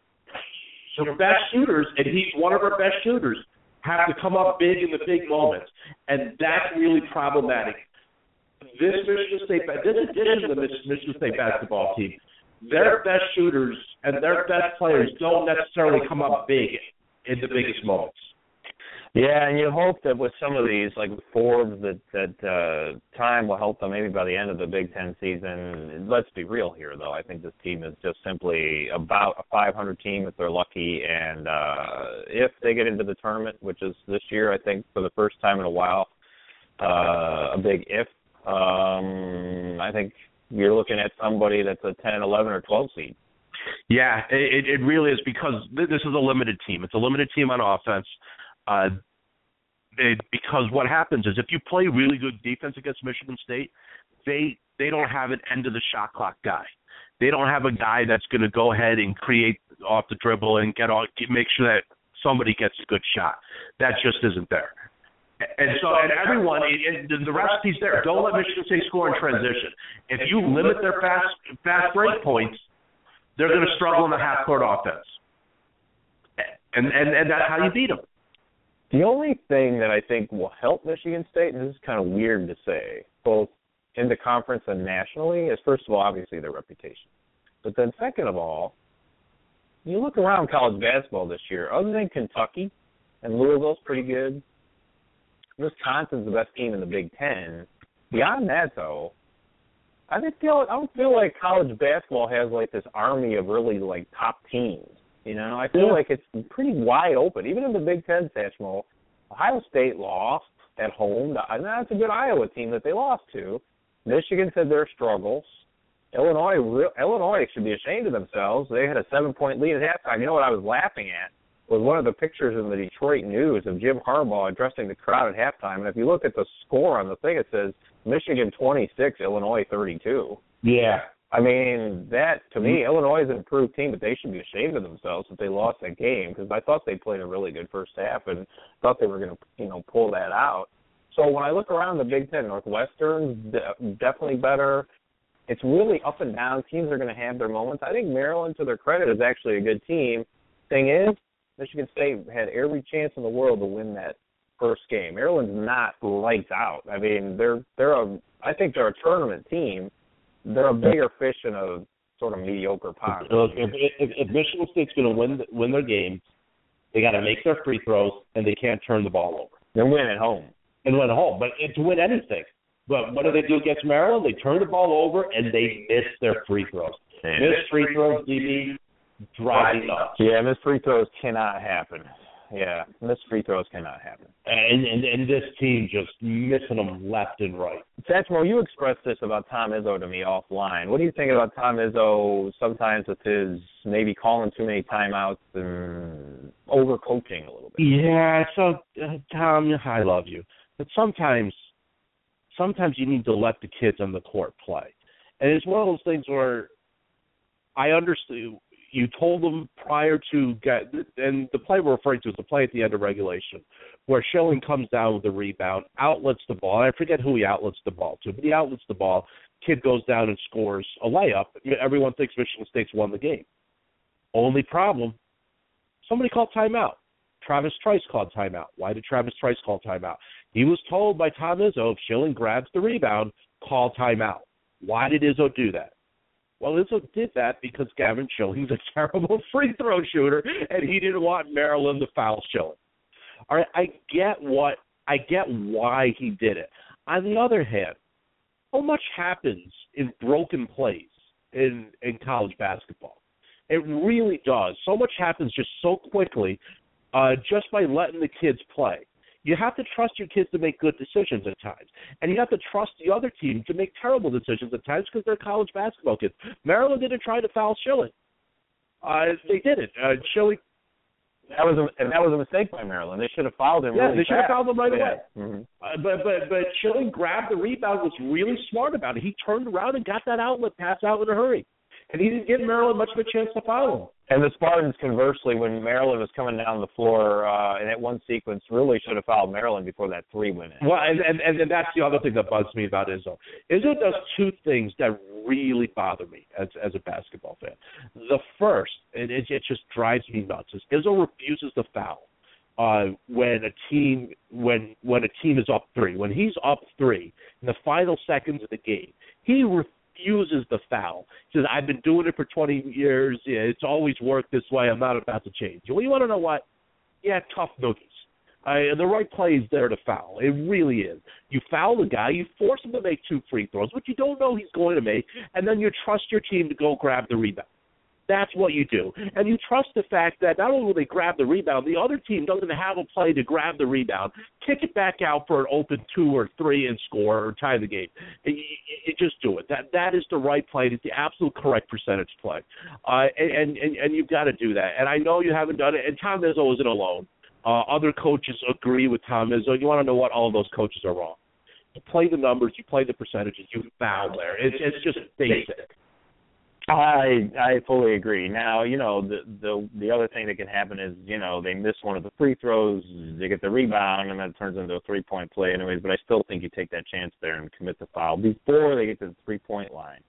Our best shooters, and he's one of our best shooters, have to come up big in the big moments, and that's really problematic. This Michigan State, this addition to the Michigan State basketball team, their best shooters and their best players don't necessarily come up big in the biggest moments. Yeah, and you hope that with some of these, like Forbes, that that uh, time will help them maybe by the end of the Big Ten season. Let's be real here, though. I think this team is just simply about a five hundred team if they're lucky, and uh, if they get into the tournament, which is this year, I think, for the first time in a while, uh, a big if. Um, I think you're looking at somebody that's a ten, eleven, or twelve seed. Yeah, it, it really is because this is a limited team. It's a limited team on offense. Uh, it, because what happens is if you play really good defense against Michigan State, they they don't have an end of the shot clock guy. They don't have a guy that's going to go ahead and create off the dribble and get all, make sure that somebody gets a good shot. That just isn't there. And so, and everyone, and the recipe's there. Don't let Michigan State score in transition. If you limit their fast fast break points, they're going to struggle in the half court offense, and and and that's how you beat them. The only thing that I think will help Michigan State, and this is kind of weird to say, both in the conference and nationally, is first of all, obviously their reputation. But then second of all, you look around college basketball this year, other than Kentucky, and Louisville's pretty good, Wisconsin's the best team in the Big Ten. Beyond that, though, I just feel I don't feel like college basketball has like this army of really like top teams. You know, I feel like it's pretty wide open. Even in the Big Ten, Satchmo, Ohio State lost at home. That's a good Iowa team that they lost to. Michigan said their struggles. Illinois, Illinois should be ashamed of themselves. They had a seven-point lead at halftime. You know what I was laughing at was one of the pictures in the Detroit News of Jim Harbaugh addressing the crowd at halftime. And if you look at the score on the thing, it says Michigan twenty-six, Illinois thirty-two. Yeah. I mean, that, to me, Illinois is an improved team, but they should be ashamed of themselves if they lost that game because I thought they played a really good first half and thought they were going to, you know, pull that out. So when I look around the Big Ten, Northwestern's de- definitely better. It's really up and down. Teams are going to have their moments. I think Maryland, to their credit, is actually a good team. Thing is, Michigan State had every chance in the world to win that first game. Maryland's not lights out. I mean, they're they're a I think they're a tournament team. They're a bigger fish in a sort of mediocre pond. Look, if, if, if Michigan State's going to win win their game, they got to make their free throws and they can't turn the ball over. Then win at home. And win at home, but to win anything. But what do they do against Maryland? They turn the ball over and they miss their free throws. Man. Miss free throws, D B. drive me nuts. Yeah, missed free throws cannot happen. Yeah, missed free throws cannot happen. And, and and this team just missing them left and right. Satchmo, you expressed this about Tom Izzo to me offline. What do you think about Tom Izzo sometimes with his maybe calling too many timeouts and overcoaching a little bit? Yeah, so, uh, Tom, I love you. But sometimes, sometimes you need to let the kids on the court play. And it's one of those things where I understand. You told them prior to get, and the play we're referring to is the play at the end of regulation, where Schilling comes down with the rebound, outlets the ball. I forget who he outlets the ball to, but he outlets the ball. Kid goes down and scores a layup. Everyone thinks Michigan State's won the game. Only problem, somebody called timeout. Travis Trice called timeout. Why did Travis Trice call timeout? He was told by Tom Izzo, if Schilling grabs the rebound, call timeout. Why did Izzo do that? Well, Izzo did that because Gavin Schilling's a terrible free throw shooter, and he didn't want Maryland to foul Schilling. All right, I get what I get why he did it. On the other hand, so much happens in broken plays in in college basketball. It really does. So much happens just so quickly, uh, just by letting the kids play. You have to trust your kids to make good decisions at times. And you have to trust the other team to make terrible decisions at times because they're college basketball kids. Maryland didn't try to foul Schilling. Uh, they didn't. Uh, Schilling. That was a, and that was a mistake by Maryland. They should have fouled him. Yeah, really they should have fouled him right yeah. away. Mm-hmm. Uh, but but but Schilling grabbed the rebound, was really smart about it. He turned around and got that outlet pass out in a hurry. And he didn't give Maryland much of a chance to foul him. And the Spartans, conversely, when Maryland was coming down the floor uh, in that one sequence, really should have fouled Maryland before that three went in. Well, and, and, and that's the other thing that bugs me about Izzo. Izzo does two things that really bother me as as a basketball fan. The first, and it, it just drives me nuts, is Izzo refuses to foul uh, when a team when when a team is up three. When he's up three in the final seconds of the game, he refuses uses the foul. He says, I've been doing it for twenty years. Yeah, it's always worked this way. I'm not about to change. Well, you want to know what? Yeah, tough noogies. Uh, the right play is there to foul. It really is. You foul the guy, you force him to make two free throws, which you don't know he's going to make, and then you trust your team to go grab the rebound. That's what you do. And you trust the fact that not only will they grab the rebound, the other team doesn't have a play to grab the rebound, kick it back out for an open two or three and score or tie the game. You, you just do it. That That is the right play. It's the absolute correct percentage play. Uh, and, and, and you've got to do that. And I know you haven't done it, and Tom Izzo isn't alone. Uh, other coaches agree with Tom Izzo. You want to know what? All of those coaches are wrong. You play the numbers, you play the percentages, you foul there. It's, it's just basic. I I fully agree. Now, you know, the the the other thing that can happen is, you know, they miss one of the free throws, they get the rebound, and then it turns into a three-point play anyways, but I still think you take that chance there and commit the foul before they get to the three-point line.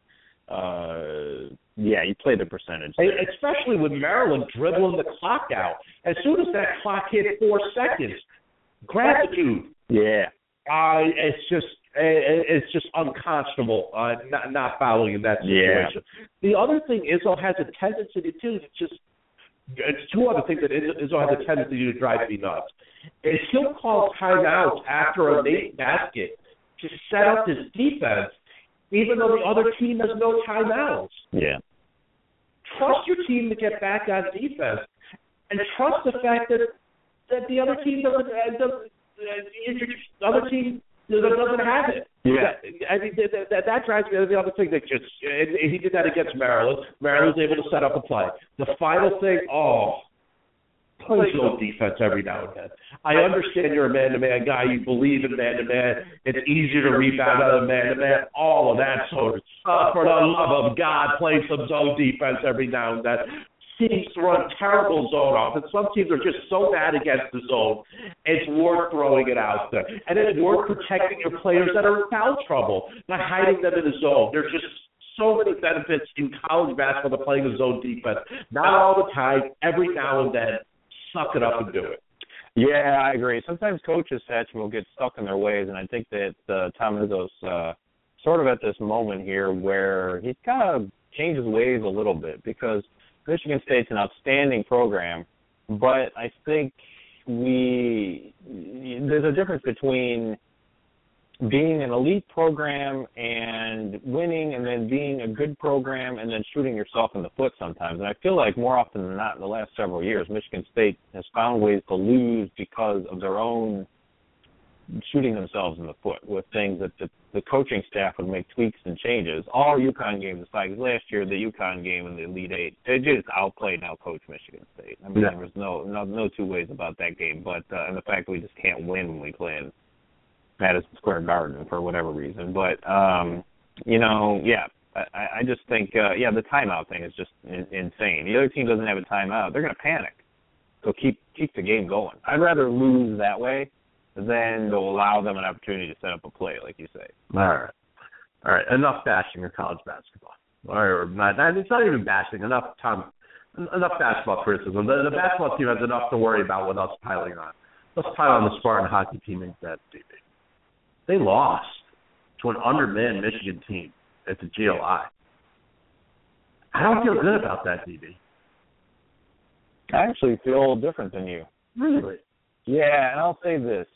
Uh, yeah, you play the percentage there. Especially with Maryland dribbling the clock out. As soon as that clock hit four seconds, gratitude. Yeah. Uh, it's just it's just unconscionable uh, not, not fouling in that situation. Yeah. The other thing Izzo has a tendency to do, to just it's two other things that Izzo has a tendency to do to drive me nuts. Is he'll call timeouts after a late basket to set up his defense, even though the other team has no timeouts. Yeah. Trust your team to get back on defense, and trust the fact that that the other team doesn't. Uh, doesn't uh, the other team doesn't have it. Yeah. I mean, that, that, that drives me. The other thing that just he did that against Maryland. Maryland was able to set up a play. The final thing, oh, play zone defense every now and then. I understand you're a man-to-man guy. You believe in man-to-man. It's easier to rebound out of man-to-man. All of that sort of stuff. For the love of God, play some zone defense every now and then. Teams run terrible zone off, and some teams are just so bad against the zone, it's worth throwing it out there. And it's worth protecting your players that are in foul trouble, not hiding them in the zone. There's just so many benefits in college basketball to playing the zone defense. Not all the time, every now and then, suck it up and do it. Yeah, I agree. Sometimes coaches, Satch, will get stuck in their ways, and I think that uh, Tom Izzo's uh, sort of at this moment here where he's kind of changed his ways a little bit, because Michigan State's an outstanding program, but I think we there's a difference between being an elite program and winning and then being a good program and then shooting yourself in the foot sometimes. And I feel like more often than not in the last several years, Michigan State has found ways to lose because of their own shooting themselves in the foot with things that the, the coaching staff would make tweaks and changes. All UConn games aside, last year the UConn game in the Elite Eight, they just outplayed and outcoached Michigan State. I mean, yeah. there was no, no no two ways about that game, but uh, and the fact that we just can't win when we play in Madison Square Garden for whatever reason. But, um, you know, yeah, I, I just think, uh, yeah, the timeout thing is just in, insane. The other team doesn't have a timeout. They're going to panic. So keep keep the game going. I'd rather lose that way than to allow them an opportunity to set up a play, like you say. All right. All right. Enough bashing of college basketball. Or not, it's not even bashing. Enough time, enough basketball criticism. The, the basketball team has enough to worry about with us piling on. Let's pile on the Spartan hockey team instead, D B. They lost to an undermanned Michigan team at the G L I. I don't feel good about that, D B. I actually feel different than you. Really? Yeah, and I'll say this.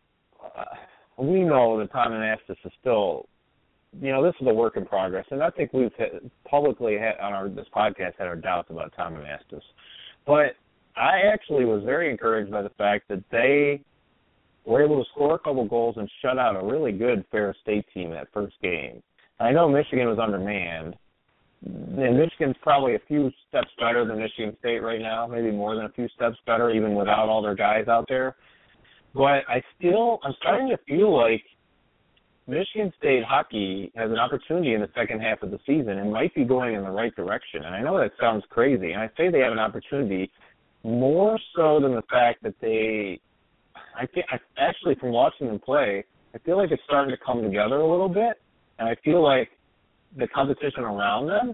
Uh, we know that Tom Anastas is still, you know, this is a work in progress, and I think we've had, publicly had on our this podcast had our doubts about Tom Anastas. But I actually was very encouraged by the fact that they were able to score a couple goals and shut out a really good Ferris State team that first game. I know Michigan was undermanned, and Michigan's probably a few steps better than Michigan State right now, maybe more than a few steps better, even without all their guys out there. But I still, I'm starting to feel like Michigan State hockey has an opportunity in the second half of the season and might be going in the right direction. And I know that sounds crazy, and I say they have an opportunity more so than the fact that they, I think, I, actually from watching them play, I feel like it's starting to come together a little bit, and I feel like the competition around them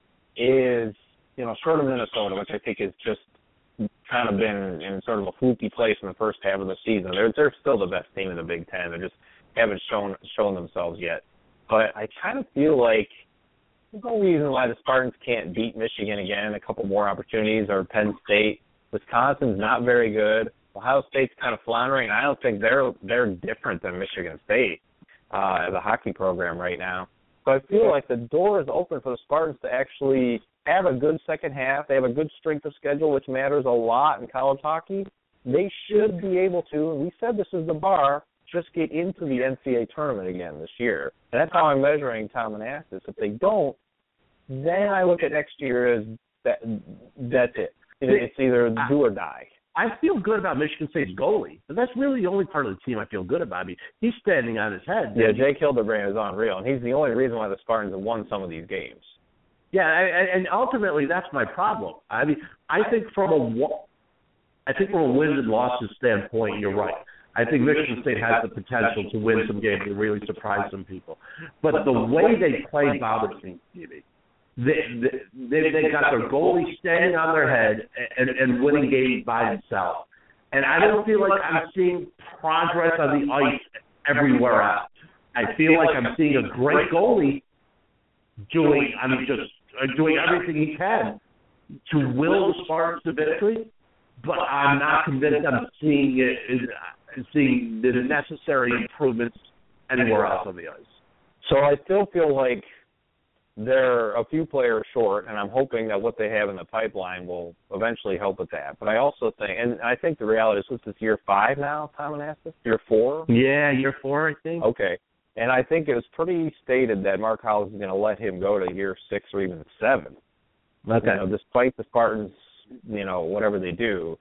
is, you know, short of Minnesota, which I think is just kind of been in sort of a fluky place in the first half of the season. They're they're still the best team in the Big Ten. They just haven't shown shown themselves yet. But I kind of feel like there's no reason why the Spartans can't beat Michigan again, a couple more opportunities, or Penn State. Wisconsin's not very good. Ohio State's kind of floundering. I don't think they're they're different than Michigan State uh, as a hockey program right now. So I feel like the door is open for the Spartans to actually have a good second half. They have a good strength of schedule, which matters a lot in college hockey. They should be able to, and we said this is the bar, just get into the N C double A tournament again this year. And that's how I'm measuring Tom Anastas. If they don't, then I look at next year as that, that's it. It's either do or die. I feel good about Michigan State's goalie, but that's really the only part of the team I feel good about. I mean, he's standing on his head. Yeah, Jake Hildebrand is unreal, and he's the only reason why the Spartans have won some of these games. Yeah, and ultimately that's my problem. I mean, I think from a, I think from a wins and losses standpoint, you're right. I think Michigan State has the potential to win some games and really surprise some people. But the way they play bothers me, Stevie. They, they, they got their goalie standing on their head and, and winning games by himself. And I don't feel like I'm seeing progress on the ice everywhere else. I feel like I'm seeing a great goalie doing, I mean, just doing everything he can to will the Spartans to victory, but I'm not convinced I'm seeing it, seeing the necessary improvements anywhere else on the ice. So I still feel like they're a few players short, and I'm hoping that what they have in the pipeline will eventually help with that. But I also think, and I think the reality is, what's this, year five now, Tom Anastas? Year four? Yeah, year four, I think. Okay. And I think it was pretty stated that Mark Howell is going to let him go to year six or even seven. Okay. You know, despite the Spartans, you know, whatever they do.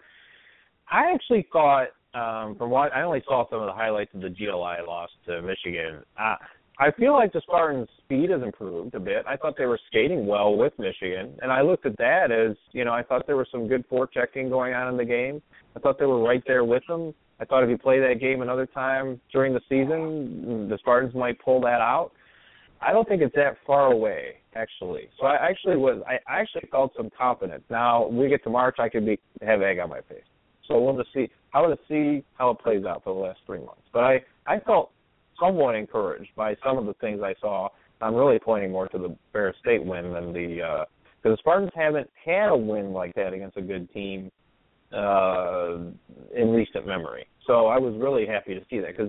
I actually thought, um, from what I only saw some of the highlights of the G L I loss to Michigan. Uh, I feel like the Spartans' speed has improved a bit. I thought they were skating well with Michigan, and I looked at that as, you know, I thought there was some good forechecking going on in the game. I thought they were right there with them. I thought if you play that game another time during the season, the Spartans might pull that out. I don't think it's that far away, actually. So I actually was, I actually felt some confidence. Now, we get to March, I could be have egg on my face. So we'll just see. I want to see how it plays out for the last three months. But I, I felt somewhat encouraged by some of the things I saw. I'm really pointing more to the Ferris State win than the uh, – because the Spartans haven't had a win like that against a good team uh, in recent memory. So I was really happy to see that because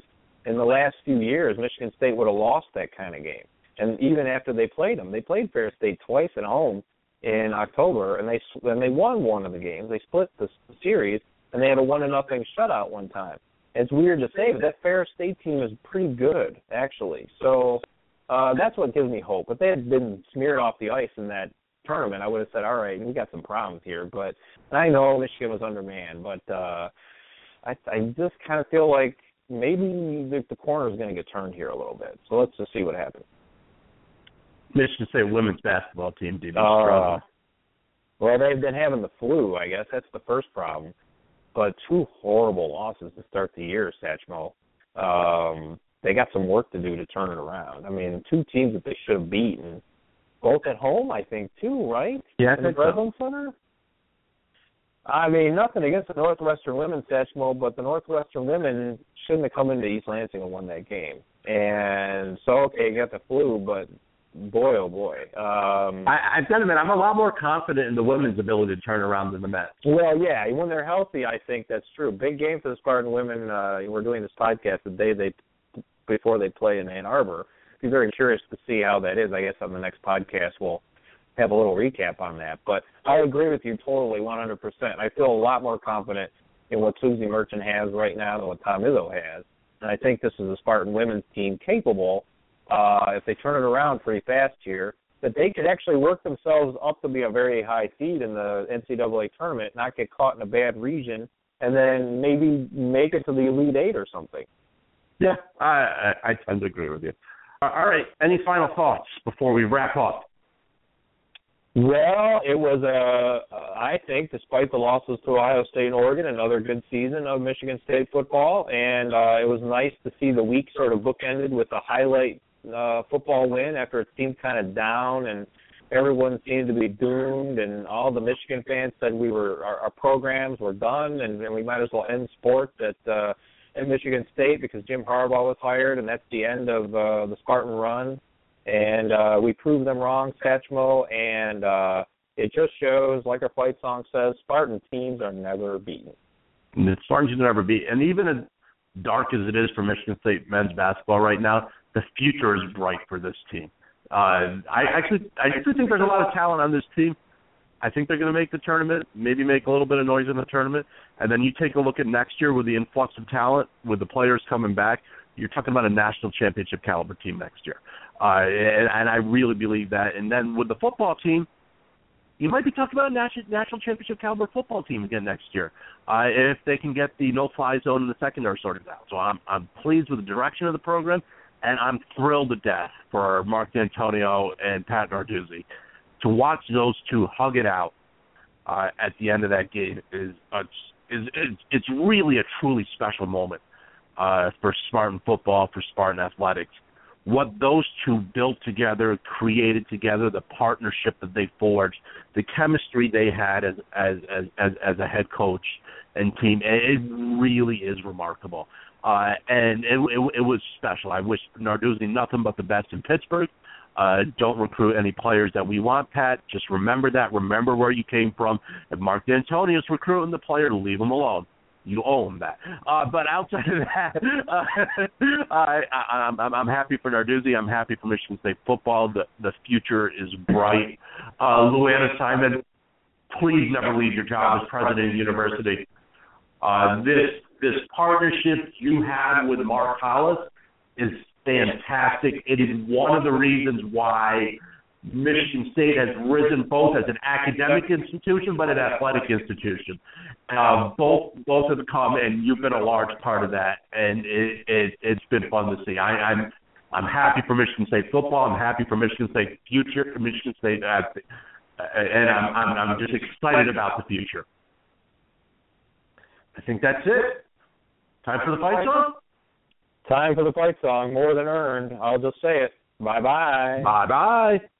in the last few years, Michigan State would have lost that kind of game. And even after they played them, they played Ferris State twice at home in October, and they and they won one of the games. They split the series, and they had a one to nothing shutout one time. It's weird to say, but that Ferris State team is pretty good, actually. So uh, that's what gives me hope. If they had been smeared off the ice in that tournament, I would have said, all right, we got some problems here. But I know Michigan was undermanned, but uh, I, I just kind of feel like maybe the, the corner is going to get turned here a little bit. So let's just see what happens. Michigan State women's basketball team did uh, Well, they've been having the flu, I guess. That's the first problem. But two horrible losses to start the year, Satchmo. Um, they got some work to do to turn it around. I mean, two teams that they should have beaten, both at home, I think, too, right? Yeah, in the Breslin Center? I mean, nothing against the Northwestern women, Satchmo, but the Northwestern women shouldn't have come into East Lansing and won that game. And so, okay, you got the flu, but boy, oh boy. Um, I, I've got to admit, I'm a lot more confident in the women's ability to turn around than the men's. Well, yeah, when they're healthy, I think that's true. Big game for the Spartan women. Uh, we're doing this podcast the day they before they play in Ann Arbor. Be very curious to see how that is. I guess on the next podcast we'll have a little recap on that. But I agree with you totally, one hundred percent. I feel a lot more confident in what Susie Merchant has right now than what Tom Izzo has. And I think this is a Spartan women's team capable, Uh, if they turn it around pretty fast here, that they could actually work themselves up to be a very high seed in the N C double A tournament, not get caught in a bad region, and then maybe make it to the Elite Eight or something. Yeah, I, I, I tend to agree with you. All right, any final thoughts before we wrap up? Well, it was, a, I think, despite the losses to Ohio State and Oregon, another good season of Michigan State football, and uh, it was nice to see the week sort of bookended with a highlight Uh, football win after it seemed kind of down and everyone seemed to be doomed, and all the Michigan fans said we were our, our programs were done and, and we might as well end sports at uh, at Michigan State because Jim Harbaugh was hired, and that's the end of uh, the Spartan run. And uh, we proved them wrong, Satchmo, and uh, it just shows, like our fight song says, Spartan teams are never beaten. And the Spartans are never beat, and even as dark as it is for Michigan State men's basketball right now, the future is bright for this team. Uh, I actually, I actually think there's a lot of talent on this team. I think they're going to make the tournament, maybe make a little bit of noise in the tournament. And then you take a look at next year with the influx of talent, with the players coming back, you're talking about a national championship caliber team next year. Uh, and, and I really believe that. And then with the football team, you might be talking about a national, national championship caliber football team again next year uh, if they can get the no-fly zone in the secondary sorted out. So I'm, I'm pleased with the direction of the program. And I'm thrilled to death for Mark D'Antonio and Pat Narduzzi. To watch those two hug it out uh, at the end of that game is, uh, is, is it's really a truly special moment uh, for Spartan football, for Spartan athletics. What those two built together, created together, the partnership that they forged, the chemistry they had as as as, as, as a head coach and team, it really is remarkable. Uh, and it, it, it was special. I wish Narduzzi nothing but the best in Pittsburgh. Uh, don't recruit any players that we want, Pat. Just remember that. Remember where you came from. If Mark D'Antonio's recruiting the player, leave him alone. You owe him that. Uh, but outside of that, uh, I, I, I'm, I'm happy for Narduzzi. I'm happy for Michigan State football. The, the future is bright. Uh, Lou Anna Simon, please never leave your job as president of the university. Uh, this this partnership you have with Mark Hollis is fantastic. It is one of the reasons why Michigan State has risen both as an academic institution but an athletic institution. Uh, both both have come, and you've been a large part of that, and it, it, it's been fun to see. I, I'm I'm happy for Michigan State football. I'm happy for Michigan State future, Michigan State, uh, and I'm, I'm I'm just excited about the future. I think that's it. Time for the fight song? Time for the fight song, more than earned. I'll just say it. Bye-bye. Bye-bye.